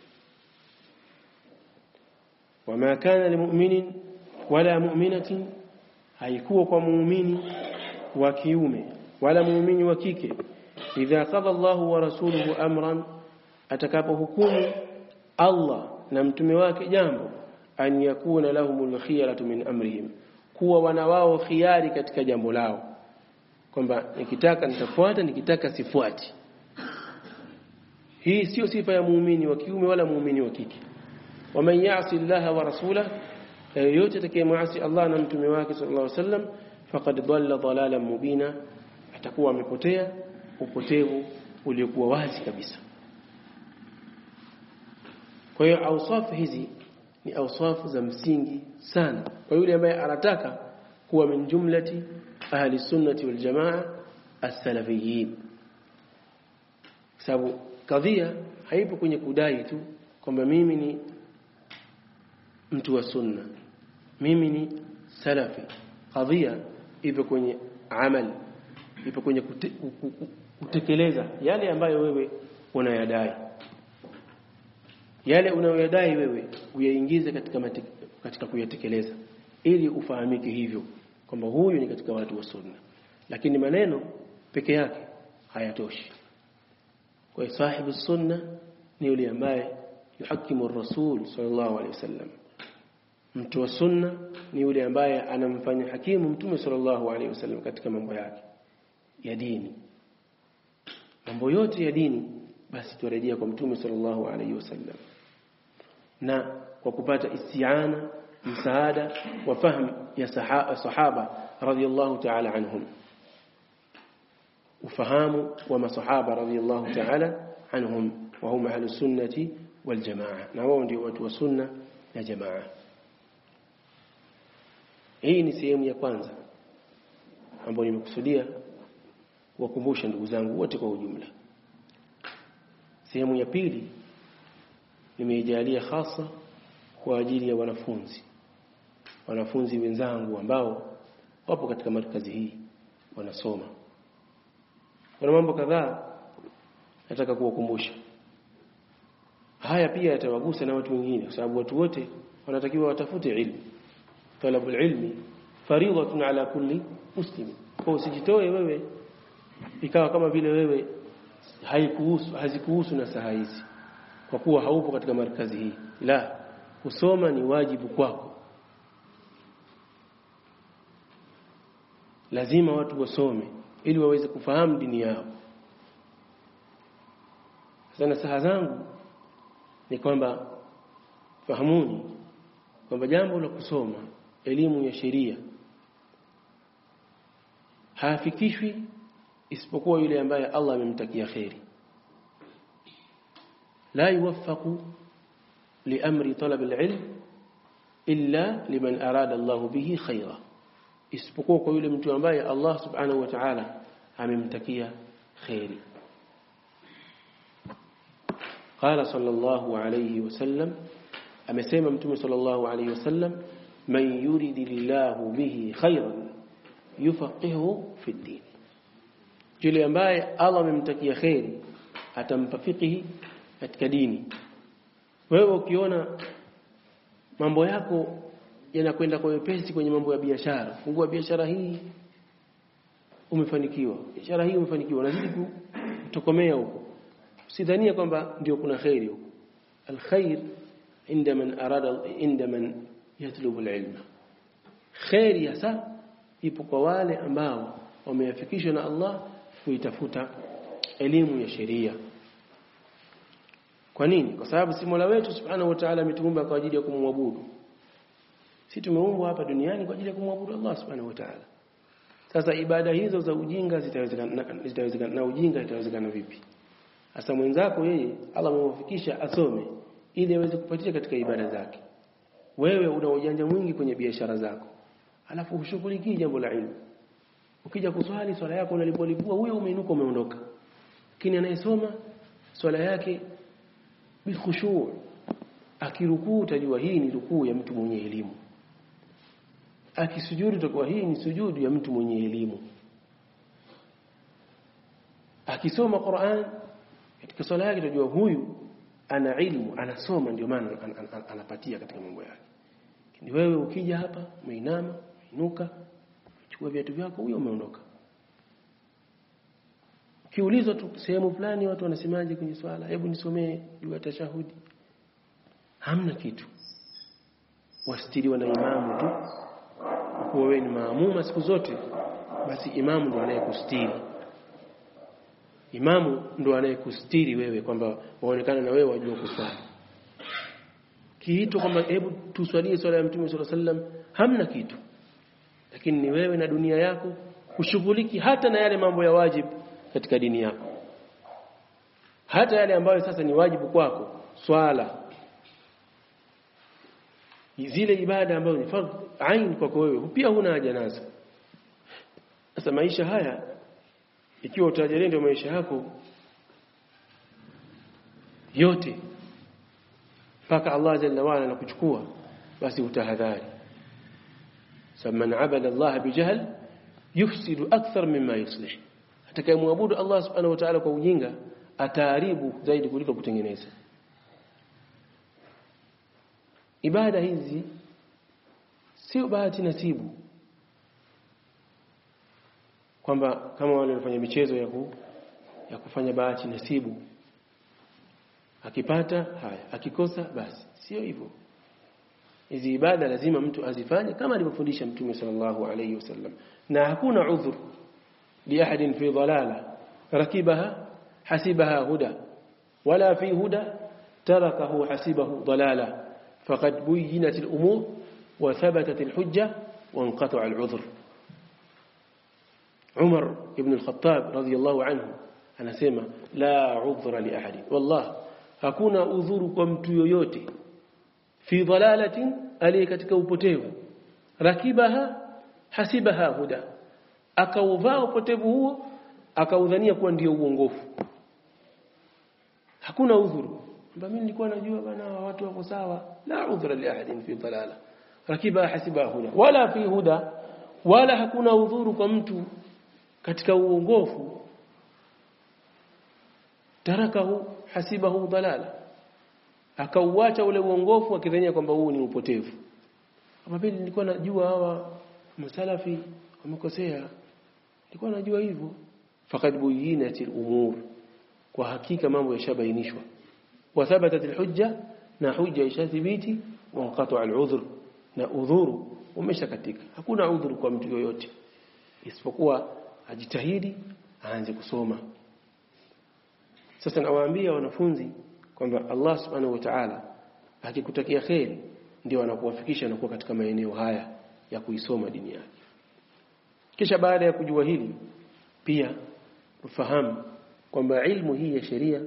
wama kana limu'minin wala mu'minatin, haikuwa kwa muumini wa kiume wala muumini wa kike, idha qada Allahu wa rasuluhu amran, atakapohukumu Allah na mtume wake jambo, an yakuna lahumul khiyaratu min amrihim, kuwa wana wao khiari katika jambo lao, kwamba nikitaka nitafuata, nikitaka sifuati. Hii sio sifa ya muumini wa kiume wala muumini wa kike. Waman ya'si Allah wa rasulahu, yote atakayemwasi Allah na mtume wake sallallahu alaihi wasallam, faqad dhalla dhalalan mubina, atakuwa amepotea upotevu uliokuwa wazi kabisa. Kwa hiyo awsafu hizi ni awsafu za msingi sana kwa yule ambaye anataka kuwa min jumlati ahli sunnati wal jamaa as-salafiyyin. Sababu kadhia haipo kwenye kudai tu kwamba mimi ni mtu wa sunna, mimi ni salafi. Kadhia ipo kwenye amali, ipo kwenye kutekeleza yale ambayo wewe unayadai. Yale unayoyadai wewe uyaingize katika kuyatekeleza, ili ufahamike hivyo kwamba huyu ni katika watu wa sunna. Lakini maneno peke yake hayatoshi. Kwa hiyo sahibu sunna ni yule ambaye yuhakimu ar-rasul sallallahu alayhi wasallam. Mtu wa sunna ni yule ambaye anamfanya hakimu mtume sallallahu alayhi wasallam katika mambo yake ya dini. Mambo yote ya dini basi turejea kwa mtume sallallahu alayhi wasallam, na kwa kupata isti'ana, msaada wa fahamu ya sahaba radhiyallahu ta'ala anhum, ufahamu wa masahaba radhiyallahu ta'ala anhum, wa hum ahlus sunnati wal jamaa, na wao ndio watu wa sunna na jamaa. Hii ni sehemu ya kwanza ambayo nimekusudia kuwakumbusha ndugu zangu wote kwa ujumla. Sehemu ya pili nimeijalia hasa kwa ajili ya wanafunzi wenzangu ambao wapo katika markazi hii wanasoma. Kuna mambo kadhaa nataka kuwakumbusha. Haya pia yatawagusa na watu wengine, kwa sababu watu wote wanatakiwa watafute ilmu. Talabul ilmi fariidatun ala kulli muslim. Kwa usijitoe wewe ikawa kama vile wewe hazikuhusu na saa hizi kwa kuwa haupo katika markazi hii. La, kusoma ni wajibu kwako. Lazima watu wasome ili waweze kufahamu dini yao. Sasa nasaha zangu ni kwamba fahamuni kwamba jambo la kusoma elimu ya sheria hafikishwi isipokuwa yule ambaye Allah amemtakia khairi. La yuwaffaqu li amri talab al-ilm illa liman arada Allah bihi khaira, isipokuwa kwa yule mtu ambaye Allah subhanahu wa ta'ala amemtakia khairi. Qala sallallahu alayhi wasallam, amesema mtume sallallahu alayhi wasallam, man yuridillahu bihi khairan yufaqihu fi din, yule ambaye Allah amemtakia khairi atampa fiqhi katika dini. Wewe ukiona mambo yako yanakwenda kwa wepesi kwenye mambo ya biashara, fungua biashara hii umefanikiwa, biashara hii umefanikiwa, unazidi kutokomea huko, usidhania kwamba ndio kuna khairi huko. Alkhair inda man yatlubu alilma, khairi hasa ipo kwa wale ambao wameafikishwa na Allah kuitafuta elimu ya sheria. Kwa nini? Kwa sababu si Mola wetu Subhanahu wa Ta'ala ametuumba kwa ajili ya kumwabudu. Sisi tumeumbwa hapa duniani kwa ajili ya kumwabudu Allah Subhanahu wa Ta'ala. Sasa ibada hizo za ujinga zitawezekana na ujinga itawezekana vipi? Hasa mwenzako yeye Allah amemfikisha asome ili aweze kupatia katika ibada zake. Wewe una ujanja mwingi kwenye biashara zako. Alafu ushughulikie jambo la ilmu. Ukija kuswali swala yako unalipolipua huyo umeinuka umeondoka. Lakini anayesoma swala yake bikhushu', akirukuu utajua hii ni rukuu ya mtu mwenye elimu. Akisujudu utakuwa hii ni sujudu ya mtu mwenye elimu. Akisoma Qur'an katika swala yake utajua huyu ana ilmu, anasoma ndio maana anapatia katika mambo yake. Ni wewe ukija hapa umeinama, inuka, chukua viatu vyako huyo umeondoka. Kiulizwa tu sehemu fulani watu wanasemaje kwenye swala, hebu nisomee dua tashahudi. Hamna kitu. Wastiriwa na imamu tu. Kwa wewe ni maamuma siku zote, basi imamu ndo anayekustiri. Imamu ndo anayekustiri wewe kwamba waonekana na wewe wajua kuswali. Kiito kwamba hebu tuswalie swala ya Mtume sallallahu alaihi wasallam, hamna kitu. Lakini ni wewe na dunia yako kushughuliki hata na yale mambo ya wajibu katika dini yako. Hata yale ambayo sasa ni wajibu kwako, swala, zile ibada ambazo ni fardh ain kwako wewe, pia huna haja nazo. Sasa maisha haya ikiwa utajalia ndio maisha yako yote mpaka Allah jalla wa ala anakuchukua, basi utahadhari. Sababu man abada Allah bijahl yufsidu akthar mimma yuslih. Atakayemwabudu Allah subhanahu wa ta'ala kwa ujinga ataharibu zaidi kuliko kutengeneza. Ibada hizi sio bahati nasibu, kwamba kama wale wanafanya michezo ya kufanya bahati nasibu, akipata haya, akikosa basi. Sio hivyo. Hizi ibada lazima mtu azifanye kama alivyofundisha Mtume sallallahu alayhi wasallam, na hakuna udhur li ahadin fi dhalala rakibaha hasibaha huda wala fi huda tarakahu hasibahu dhalala faqad buyyinat al-umur wa thabatat al-hujja wa inqata'a al-udhr. Umar ibn al-Khattab radiyallahu anhu anasema la udhra li ahadin, wallah hakuna udhuru kwa mtu yoyote fi dhalalatin, aliye katika upotevu, rakibaha hasibaha huda, akauvaa upotevu huo akaudhania kuwa ndio uongofu. Hakuna udhuru kwamba mimi nilikuwa najua bana watu wako sawa. La udhra li ahadin fi dhalala rakibaha hasibaha huda wala fi huda, wala hakuna udhuru kwa mtu katika uongofu tarakahu hasibahu dhalala, akauacha ule uongofu akidhania kwamba huu ni upotevu. Kama vile nilikuwa najua hawa msalafi wamekosea, nilikuwa najua hivyo. Faqad buyyinatil umur, kwa hakika mambo yashabainishwa. Wa thabatatil hujja, na hujja ishathibiti. Wa inqata'a al-udhr, na udhuru umeshakatika. Hakuna udhuru kwa mtu yoyote isipokuwa ajitahidi aanze kusoma. Sasa nawaambia wanafunzi kwamba Allah subhanahu wa ta'ala akikutakia kheri ndio anakuwafikisha na kuwa katika maeneo haya ya kuisoma dini yake. Kisha baada ya kujua hili pia ufahamu kwamba ilmu hii ya sheria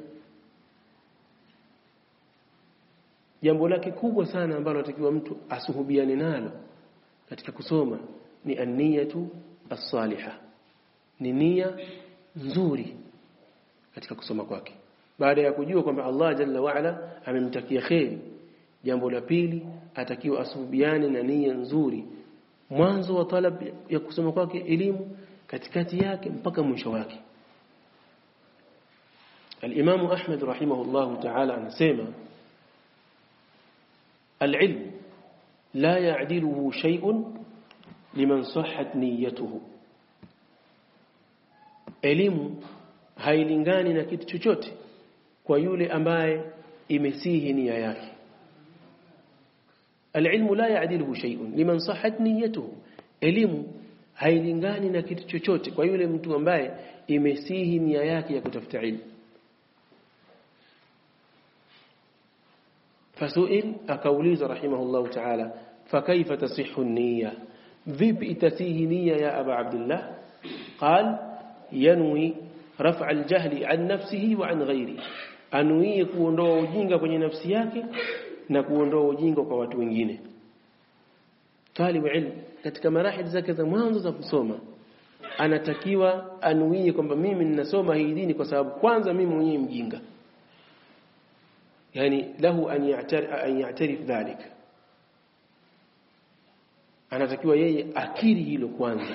jambo lake kubwa sana ambalo atakiwa mtu asuhubiane nalo katika kusoma ni an-niyatu as-salihah, ni nia nzuri katika kusoma kwake. Baada ya kujua kwamba Allah jalla wa ala amemtakia kheri, jambo la pili atakiwa asuhubiane na nia nzuri mwanzo wa talab ya kusoma kwake elimu, katikati yake mpaka mwisho wake. Al-Imam Ahmad rahimahullahu ta'ala anasema al-ilm la ya'diluhu shay'un liman sahhat niyyatuhu, elimu hailingani na kitu chochote kwa yule ambaye imesihi nia yake. Al-ilmu la ya'diluhu shay'un liman sahhat niyyatuhu, elimu hailingani na kitu chochote kwa yule mtu ambaye imesihi nia yake ya kutafuta ilmu. Fasuil akauliza rahimahullahu ta'ala, fakaifa tasihhu an-niyya, vipi itasihi nia ya Aba Abdullah? Qal yanwi raf'a al-jahli an nafsihi wa an ghayrihi, anuie kuondoa ujinga kwenye nafsi yake na kuondoa ujinga kwa watu wengine. Talib ilm katika marahil zake za mwanzo za kusoma anatakiwa anuie kwamba mimi ninasoma hii dini kwa sababu kwanza mimi mwenyewe mjinga, yani lahu an ya'tarif dhalik, anatakiwa yeye akiri hilo kwanza,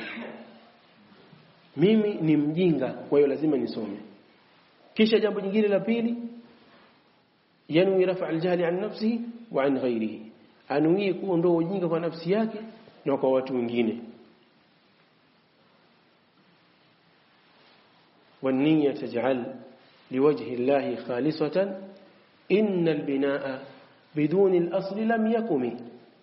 mimi ni mjinga kwa hiyo lazima nisome. Kisha jambo jingine la pili, yanwi rafa al-jahli an nafsihi wa an ghayrihi, anuie kuondoa ujinga kwa nafsi yake na kwa watu wengine. والنية تجعل لوجه الله خالصة إن البناء بدون الأصل لم يقم.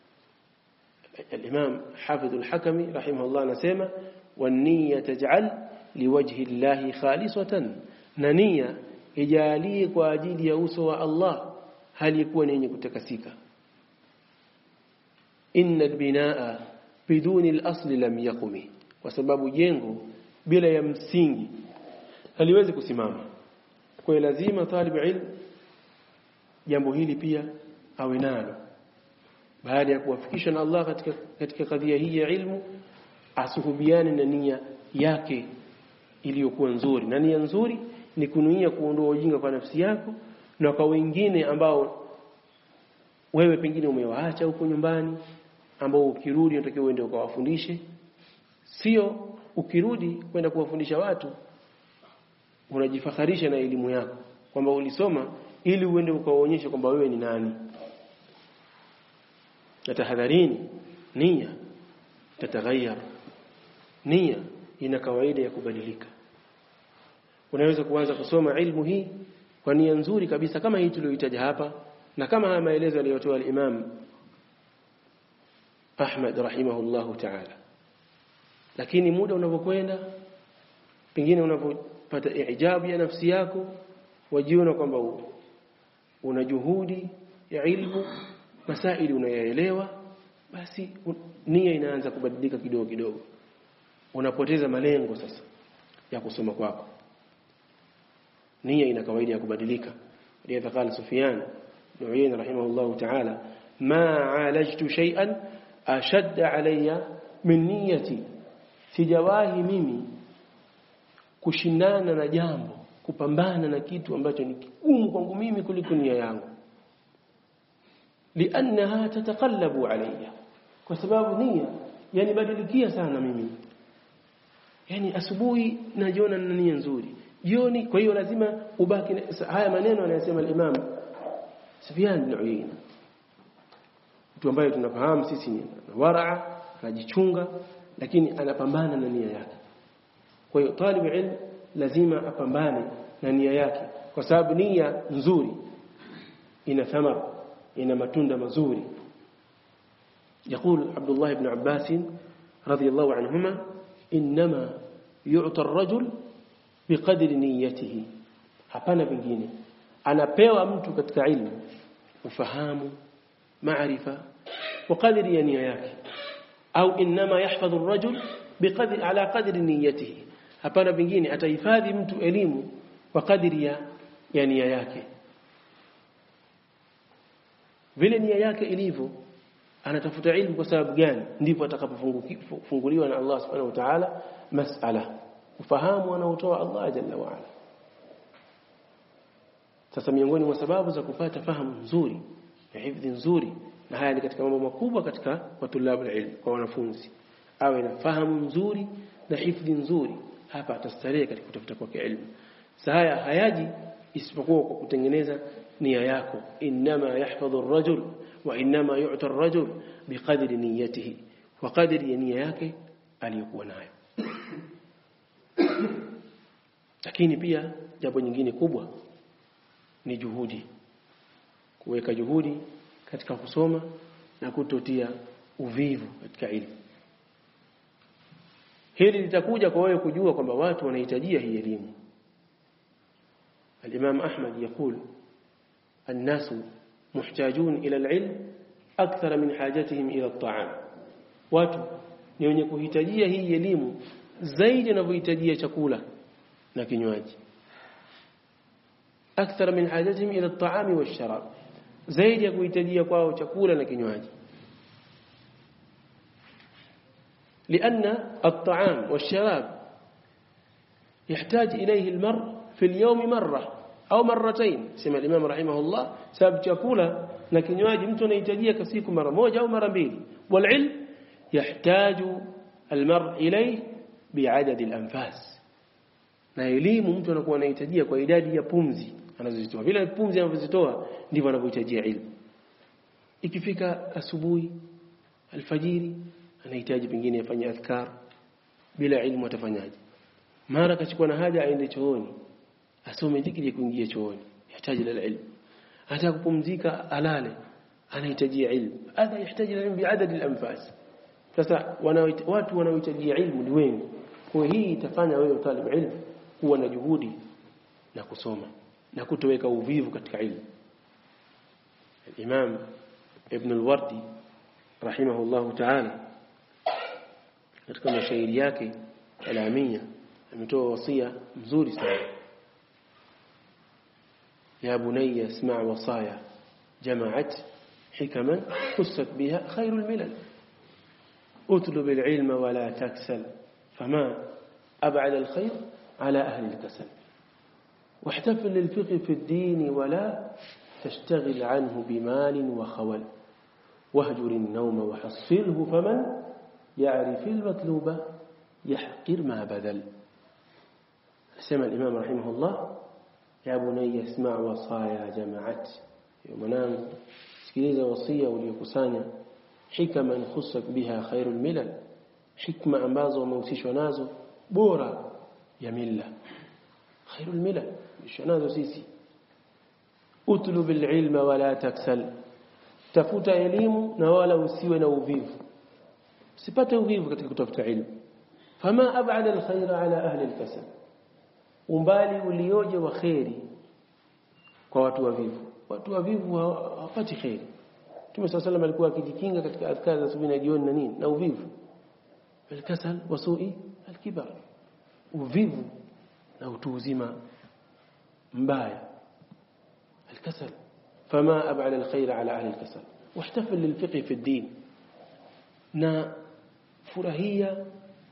الإمام حافظ الحكمي رحمه الله نسمى والنية تجعل لوجه الله خالصة، نية إجالي كواجد يوسوى الله هل يكون يكتكسيك. إن البناء بدون الأصل لم يقم، وسبب jengo bila ya msingi haliwezi kusimama. Kwa hiyo lazima talib ilm jambo hili pia awe nalo. Baada ya kuwafikisha na Allah katika kadhia hii ya ilmu, asuhubiane na nia yake iliyokuwa nzuri. Na nia nzuri ni kunuia kuondoa ujinga kwa nafsi yako na kwa wengine ambao wewe pengine umewaacha huko nyumbani, ambao ukirudi unatakiwa uende ukawafundishe. Sio ukirudi kwenda kuwafundisha watu unajifakharisha na elimu yako kwamba ulisoma ili uende ukawaonyeshe kwamba wewe ni nani. Tahadharini, nia tataghayyar, nia ina kawaida ya kubadilika. Unaweza kuanza kusoma ilmu hii kwa nia nzuri kabisa kama hii tuliyoitaja hapa, na kama haya maelezo aliyotoa al-Imam Ahmad rahimahullahu ta'ala, lakini muda unapokwenda pengine unapopata ijabu ya nafsi yako, wajiona kwamba una juhudi ya ilmu, masaili unayaelewa, basi nia inaanza kubadilika kidogo kidogo. Unapoteza malengo sasa ya kusoma kwako. Nia ina kawaida ya kubadilika. Ndio qala Sufyan ibn Uyayna rahimahullahu ta'ala, ma alajtu shay'an ashadda alayya min niyyati, sijawahi mimi kushindana na jambo, kupambana na kitu ambacho ni kigumu kwangu mimi kuliko nia yangu. Liannaha tataqallabu alayya, kwa sababu nia yanibadilikia sana mimi. Yani asubuhi najiona nina nia nzuri, jioni. Kwa hiyo lazima ubaki. Haya maneno anayosema al-Imam Sufyan ibn Uyayna, mtu ambaye tunafahamu sisi ni waraa, anajichunga, lakini anapambana na nia yake. Kwa hiyo talib ilm lazima apambane na nia yake, kwa sababu nia nzuri ina thamara, ina matunda mazuri. يقول عبد الله بن عباس رضي الله عنهما إنما يعطى الرجل بقدر نيته. hapana vingine, anapewa mtu katika ilmu ufahamu, maarifa kwa kadri ya nia yake. Au inma yahfadhu ar-rajul biqadri ala qadri niyyatihi, hapana vingine, atahifadhi mtu elimu kwa kadri ya nia yake. Vile nia yake ilivyo, anatafuta ilmu kwa sababu gani, ndipo atakapofunguliwa na Allah subhanahu wa ta'ala mas'ala, ufahamu anaotoa Allah jalla wa ala. Sasa miongoni mwa sababu za kupata fahamu nzuri na hifdhi nzuri, na haya ni katika mambo makubwa katika kwa tulabu ilmu, kwa wanafunzi awe na fahamu nzuri na hifdhi nzuri, hapa atastarehe katika kutafuta kwake ilmu. Sasa haya hayaji isipokuwa kwa kutengeneza nia yako. Inma yahfadhu ar-rajul wa inma yu'ta ar-rajul biqadri niyyatihi, wa qadri nia yake aliyokuwa nayo. Lakini pia jambo nyingine kubwa ni juhudi, kuweka juhudi katika kusoma na kutotia uvivu katika ilmu. hili litakuja kwa wewe kujua kwamba watu wanahitajia hii elimu. Al-Imam Ahmad يقول الناس محتاجون إلى العلم أكثر من حاجتهم إلى الطعام. watu ni wenye kuhitajia hii elimu zaidi wanavyohitajia chakula na kinywaji. أكثر من حاجتهم إلى الطعام والشراب, zaidi ya kuhitajia kwao chakula na kinywaji. لأن الطعام والشراب يحتاج إليه المرء في اليوم مرة أو مرتين. سمع الإمام رحمه الله سبب chakula na kinywaji mtu anahitajia kwa siku mara moja au mara mbili. والعلم يحتاج المرء إليه بعدد الأنفاس, na elimu mtu anakuwa anahitajia kwa idadi ya pumzi anazozitoa. Vile pumzi anazozitoa ndivyo anavyohitajia ilmu. Ikifika asubuhi alfajiri anahitaji pengine afanye adhkar, bila ilmu atafanyaje? Mara kachukua na haja aende chooni asome dhikri kuingia chooni, yahitaji ila ilmu. Hata kupumzika alale anahitaji ilmu, hadha yahitaji ilmu biadad alanfas. Sasa watu wanaohitaji ilmu ni wengi, kwa hii itafanya wewe talib ilmu kuwa na juhudi na kusoma na kutoweka uvivu katika ilmu. Imam Ibn al-Wardi rahimahullah ta'ala katika mashairi yake alamia ametoa wasia mzuri sana. Ya bunayya isma' wasaya jama'at hikaman qusat biha khairul milal, utlub al-ilma wa la taksal fama ab'ad al-khayr ala ahli al-kasal, واحتفل للفقه في الدين ولا تشتغل عنه بمال وخول، واهجر النوم وحصله فمن يعرف المطلوب يحقر ما بذل. سمع الإمام رحمه الله يا بني اسمع وصايا جمعت, يومنام سكيزة وصية وليكسانيا حكما خصك بها خير الملل, حكمة ambazo wamehusishwa nazo bora ya mila, خير الملل nazo sisi. utlub alilma wala taksal, tafuta elimu na wala usiwe na uvivu, usipate uvivu katika kutafuta elimu. Fama ab'ad alkhair ala ahli alkasal, umbali ulioje wa khairi kwa watu wavivu. Watu wavivu hawapati khairi. Mtume صلى الله عليه وسلم alikuwa akijikinga katika adhkar za asubuhi na jioni na nini, na uvivu, alkasal wa su'i alkibar, uvivu na utu uzima mbaya, الكسل. فما أبعد الخير على أهل الكسل واحتفل للفقه في الدين, na furahia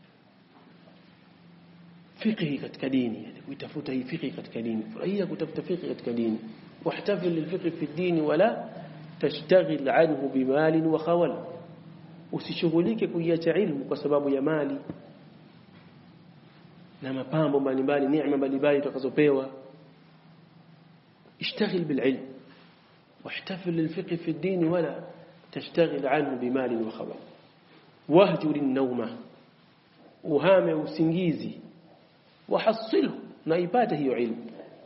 fiqhi katika dini, yani kutafuta hii fiqhi katika dini, furahia kutafuta fiqhi katika dini. واحتفل للفقه في الدين ولا تشتغل عنه بمال وخول, usishughulike kuiacha ilmu kwa sababu ya mali na mapambo mbalimbali, neema mbalimbali utakazopewa. اشتغل بالعلم واحتفل للفقه في الدين ولا تشتغل عنه بمال وخبر. واهجر النوم, uhame usingizi, وحصله, na ipate hiyo ilmu.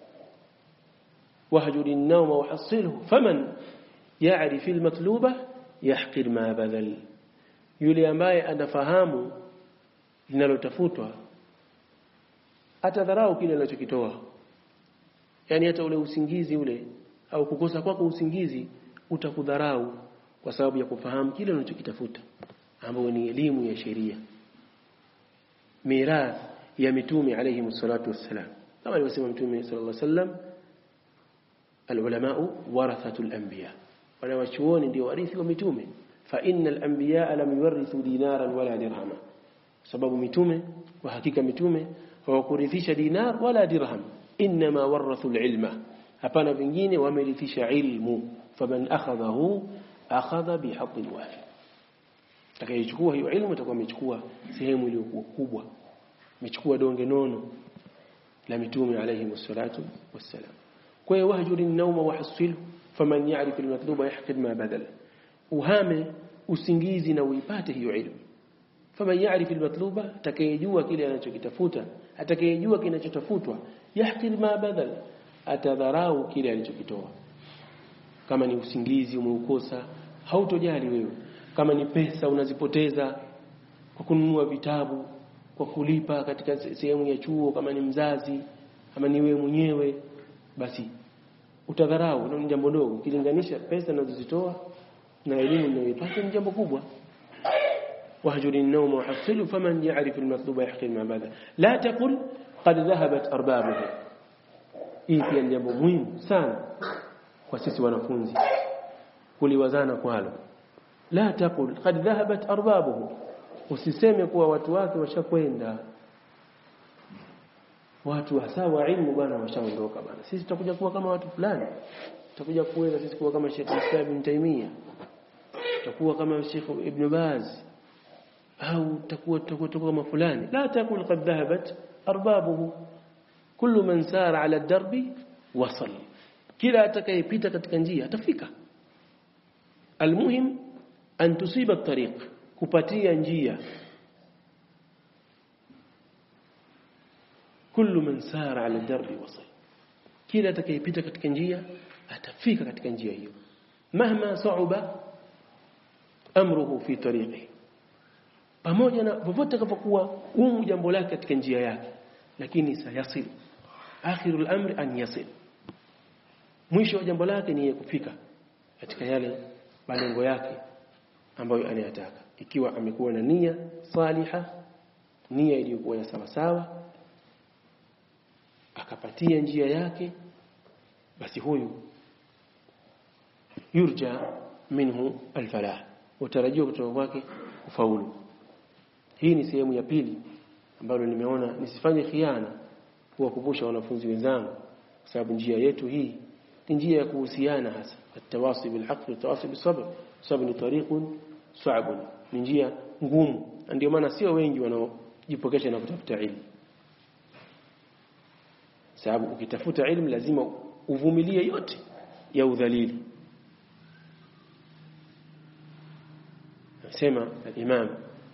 واهجر النوم وحصله فمن يعرف المطلوب يحقر ما بذل, yule ambaye anafahamu linalotafutwa atadharau kile anachokitoa. Yani hata ule usingizi ule au kukosa kwako usingizi utakudharau kwa sababu ya kufahamu kile unachokitafuta, ambao ni elimu ya sheria, mirath ya mitume alayhi msalatu wassalam. Kama alivyosema Mtume sallallahu alayhi wasallam, alulama warathatul anbiya, wale wachuoni ndio warithi wa mitume. Fa innal anbiya lam yuwarithu dinaran wala dirhama, sababu mitume, kwa hakika mitume hawakurithisha dinar wala dirham, inma warathu alilma, hapana vingine, wamerithisha ilmu. Faman akhadhahu akhadha bihaqqin wahid, atakayechukua hiyo ilmu atakuwa amechukua sehemu iliyokuwa kubwa, amechukua donge nono la mitume alayhi wassalatu wassalam. Kwa hiyo wahjuri an-nawma wahassil faman ya'rif al-matluba yahqid ma badala, uhame usingizi na uipate hiyo ilmu. Faman ya'rif al-matluba, atakayejua kile anachokitafuta, atakayejua kinachotafutwa, yahqid ma badala, atadharau kile alichokitoa. Kama ni usingizi umeukosa, hautojali wewe. Kama ni pesa unazipoteza kwa kununua vitabu, kwa kulipa katika sehemu ya chuo, kama ni mzazi ama ni wewe mwenyewe, basi utadharau. Ni jambo dogo ukilinganisha pesa unazozitoa na elimu unayoipata, ni jambo kubwa. واهجر النوم وحصل فمن يعرف المطلوب يحقل ما بعده لا تقل قد ذهبت أربابه. hii pia ni jambo muhimu sana kwa sisi wanafunzi kuliwazana kwalo. la taqul qad dhahabat arbabuhu, usiseme kuwa watu wake washakwenda. Watu hasa wa ilmu bwana washaondoka bwana, sisi tutakuja kuwa kama watu fulani, tutakuja kuweza sisi kuwa kama Sheikh Islam Ibn Taymiyyah, tutakuwa kama Sheikh Ibn Baz, au tutakuwa kama fulani. la taqul qad dhahabat arbabuhu, kullu man sara ala ad-darbi wasal, kila atakayepita katika njia atafika. almuhim an tusiba at-tariq, kupatia njia. kullu man sara ala ad-darbi wasal, kila atakayepita katika njia atafika katika njia hiyo. mahma sa'uba amruhu fi tariqihi, pamoja na popote atakapokuwa jambo lake katika njia yake, lakini sayasil. akhirul amri an yasil, mwisho wa jambo lake ni kufika katika yale malengo yake ambayo anayataka. Ikiwa amekuwa na nia saliha, nia iliyokuwa ya sawa sawa, akapatia njia yake, basi huyu yurja minhu alfalah, utarajiwa kutoka kwake kufaulu. Hii ni sehemu ya pili ambayo nimeona nisifanye khiana kuwakumbusha wanafunzi wenzangu, kwa sababu njia yetu hii ni njia ya kuhusiana hasa at-tawasi bil haqq wa at-tawasi bis sabr. sababu ni tariqun sa'bun, ni njia ngumu, ndio maana sio wengi wanaojipokesha na kutafuta ilmu. Sababu ukitafuta ilmu lazima uvumilie yote ya udhalili. Sema al-Imam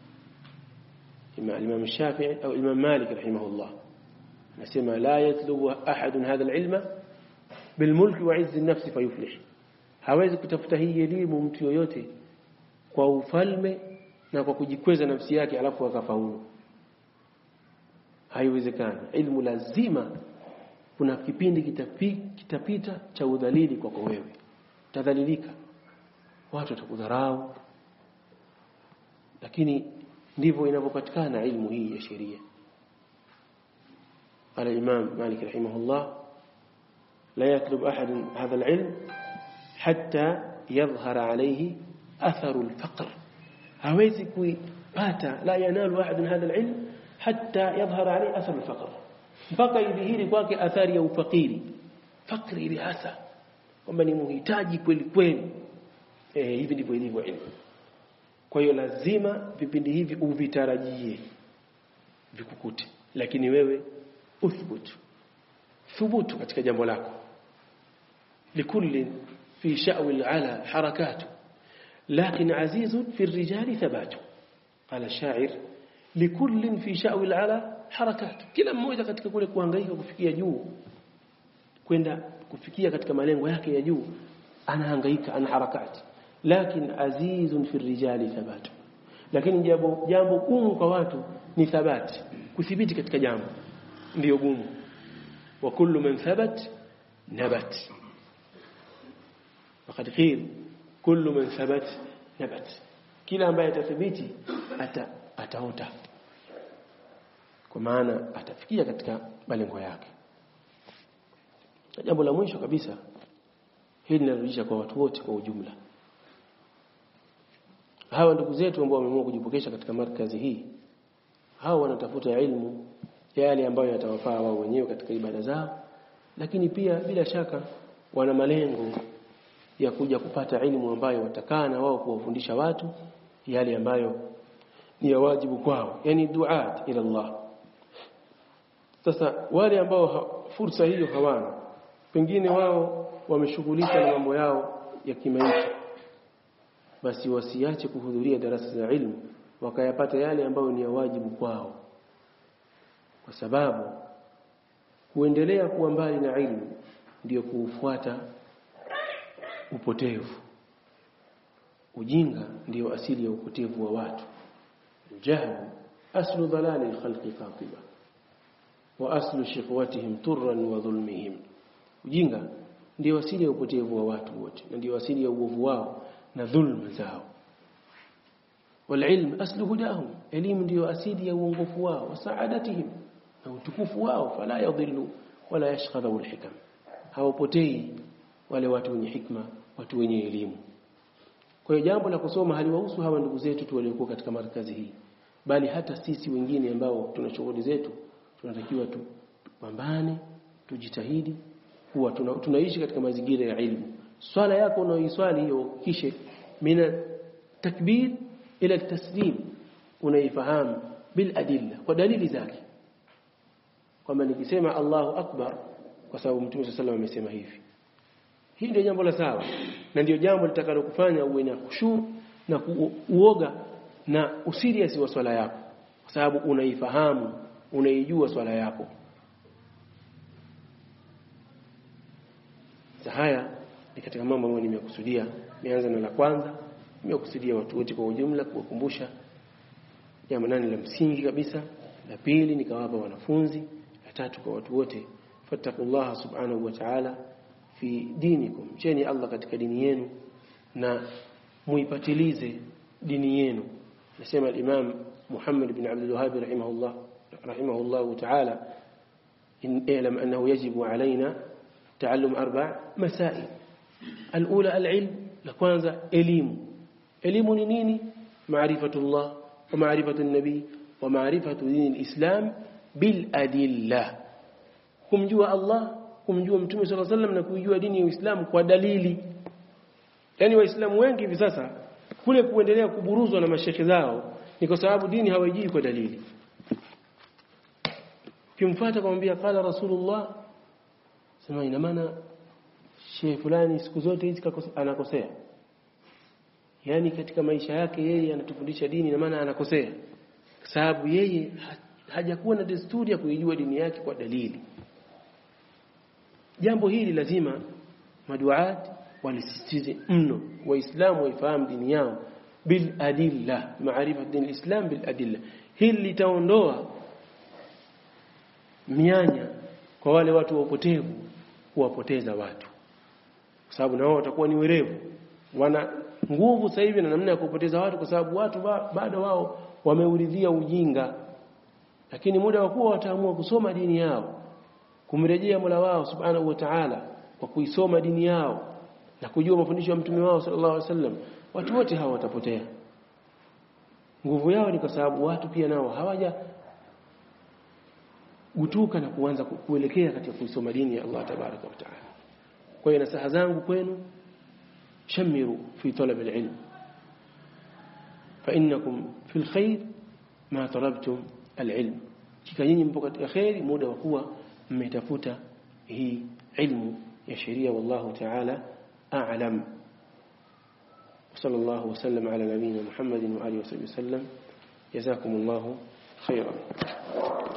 Shafi'i au Imam Malik rahimahullah, anasema la yatlubu ahadun hadha al-ilma bilmulki wa izz an-nafs fayuflih. Hawezi kutafuta hii elimu mtu yoyote kwa ufalme na kwa kujikweza nafsi yake alafu akafaulu, haiwezekani. Ilmu lazima kuna kipindi kitapita cha udhalili kwako wewe, utadhalilika, watu watakudharau, lakini ndivyo inavyopatikana ilmu hii ya sheria. Al-Imam Malik rahimahullah, la yatlub ahad hadha al-ilm hatta yadhhara alayhi atharu al-faqr. hawezi kuipata, la yanalu ahad hadha al-ilm hatta yadhhara alayhi atharu al-faqr, mpaka idhihiri kwake athari ya ufakiri. Fakri ile hasa kwamba ni muhitaji kweli kweli. Hivi ndivyo ilivyo ilmu. Kwa hiyo lazima vipindi hivi uvitarajie vikukute, lakini wewe thubutu katika jambo lako. likulli fi sha'wi al-ala harakatu lakin azizun fi ar-rijali thabatu. qala sha'ir likulli fi sha'wi al-ala harakatu, kila mmoja katika kule kuhangaika kufikia juu, kwenda kufikia katika malengo yake ya juu, anahangaika, ana harakati. lakin azizun fi ar-rijali thabatu, lakini jambo gumu kwa watu ni thabati, kuthibiti katika jambo ndio gumu. wa kullu man thabat nabat, wakati qil kullu man thabat nabat, kila ambaye atathibiti ataota, kwa maana atafikia katika malengo yake. Jambo la mwisho kabisa, hili linarudisha kwa watu wote kwa ujumla. Hawa ndugu zetu ambao wameamua kujipokesha katika markazi hii, hawa wanatafuta ilmu yale ambayo yatawafaa wao wenyewe katika ibada zao, lakini pia bila shaka wana malengo ya kuja kupata ilmu ambayo watakaa na wao kuwafundisha watu yale ambayo ni wajibu kwao, yani duat ila Allah. Sasa wale ambao fursa hiyo hawana, pengine wao wameshughulika na mambo yao ya kimaisha, basi wasiache kuhudhuria darasa za ilmu wakayapata yale ambayo ni wajibu kwao, kwa sababu kuendelea kuwa mbali na ilmu ndio kuufuata upotevu. Ujinga ndio asili ya upotevu wa watu. Jahlu aslu dhalali al-khalqi qatiba wa aslu shiqwatihim turran wa dhulmihim. Ujinga ndio asili ya upotevu wa watu wote na ndio asili ya uovu wao na dhulma zao. Wal-ilm aslu hudahum, elimu ndio asili ya uongofu wao, wa saadatihim, na utukufu wao. Fala yadhillu wala yashqa dhul hikam, hawapotei wale watu wenye hikma, watu wenye elimu. Kwa hiyo jambo la kusoma haliwahusu hawa ndugu zetu tu waliokuwa katika markazi hii, bali hata sisi wengine ambao tuna shughuli zetu tunatakiwa tupambane, tujitahidi kuwa tunaishi katika mazingira ya ilmu. Swala yako unaoiswali hiyo kisha mina takbir ila taslim unaifahamu bil adilla, kwa dalili zake, kwamba nikisema Allahu akbar kwa sababu Mtume sallallahu alayhi wasallam amesema hivi. Hii ndio jambo la sawa na ndio jambo litakalo kufanya uwe na khushu na uoga na usirious wa swala yako, kwa sababu unaifahamu, unaijua swala yako. Haya ni katika mambo ambayo nimekusudia. Nianza na la kwanza, nimekusudia watu wote kwa ujumla kuwakumbusha jambo nani la msingi kabisa. La pili nikawapa wanafunzi. La tatu kwa watu wote, fattaqullaha subhanahu wa ta'ala fi dinikum, cheni Allah katika dini yenu na muipatilize dini yenu. Nasema al-Imam Muhammad ibn Abdul Wahhab rahimahullah ta'ala, i'lam annahu yajibu alaina تعلم 4 مسائل. الأولى العلم، لكوانزا elimu. Elimu ni nini? Maarifatullah wa maarifatu an-nabi wa maarifatu din al-islam bil adillah. Kumjua Allah, kumjua Mtume sallallahu alayhi wasallam na kujua dini ya Uislamu kwa dalili. Yaani waislamu wengi hivi sasa kule kuendelea kuburuzwa na mashekhi zao ni kwa sababu dini hawajui kwa dalili. Ukimfuata kumwambia qala Rasulullah, sema ina maana shehe fulani siku zote hizi anakosea. Yaani katika maisha yake yeye anatufundisha dini, ina maana anakosea kwa sababu yeye hajakuwa na desturi ya kuijua dini yake kwa dalili. Jambo hili lazima maduat walisisitize mno, waislamu waifahamu dini yao bil adilla, maarifa din alislam bil adilla. Hili litaondoa mianya kwa wale watu wa upotevu kuwapoteza watu, kwa sababu na wao watakuwa ni werevu, wana nguvu sasa hivi na namna ya kupoteza watu, kwa sababu watu bado wao wameuridhia ujinga. Lakini muda wa kuwa wataamua kusoma dini yao, kumrejea Mola wao subhanahu wa ta'ala kwa kuisoma dini yao na kujua mafundisho ya mtume wao sallallahu alaihi wasallam, watu wote hawa watapotea. Nguvu yao ni kwa sababu watu pia nao hawaja gutuka na kuanza kuelekea katika kuisoma dini ya Allah tabaraka wa taala. Kwa hiyo nasaha zangu kwenu, shamiru fi talab al-ilm fa innakum fil khair ma talabtum al-ilm. Kika nyinyi mpo katika khairi muda wa kuwa mmetafuta hii ilmu ya sheria. Wallahu taala a'lam. Sallallahu wasallam ala nabiyyina Muhammadin wa alihi wasallam. Jazakumullahu khairan.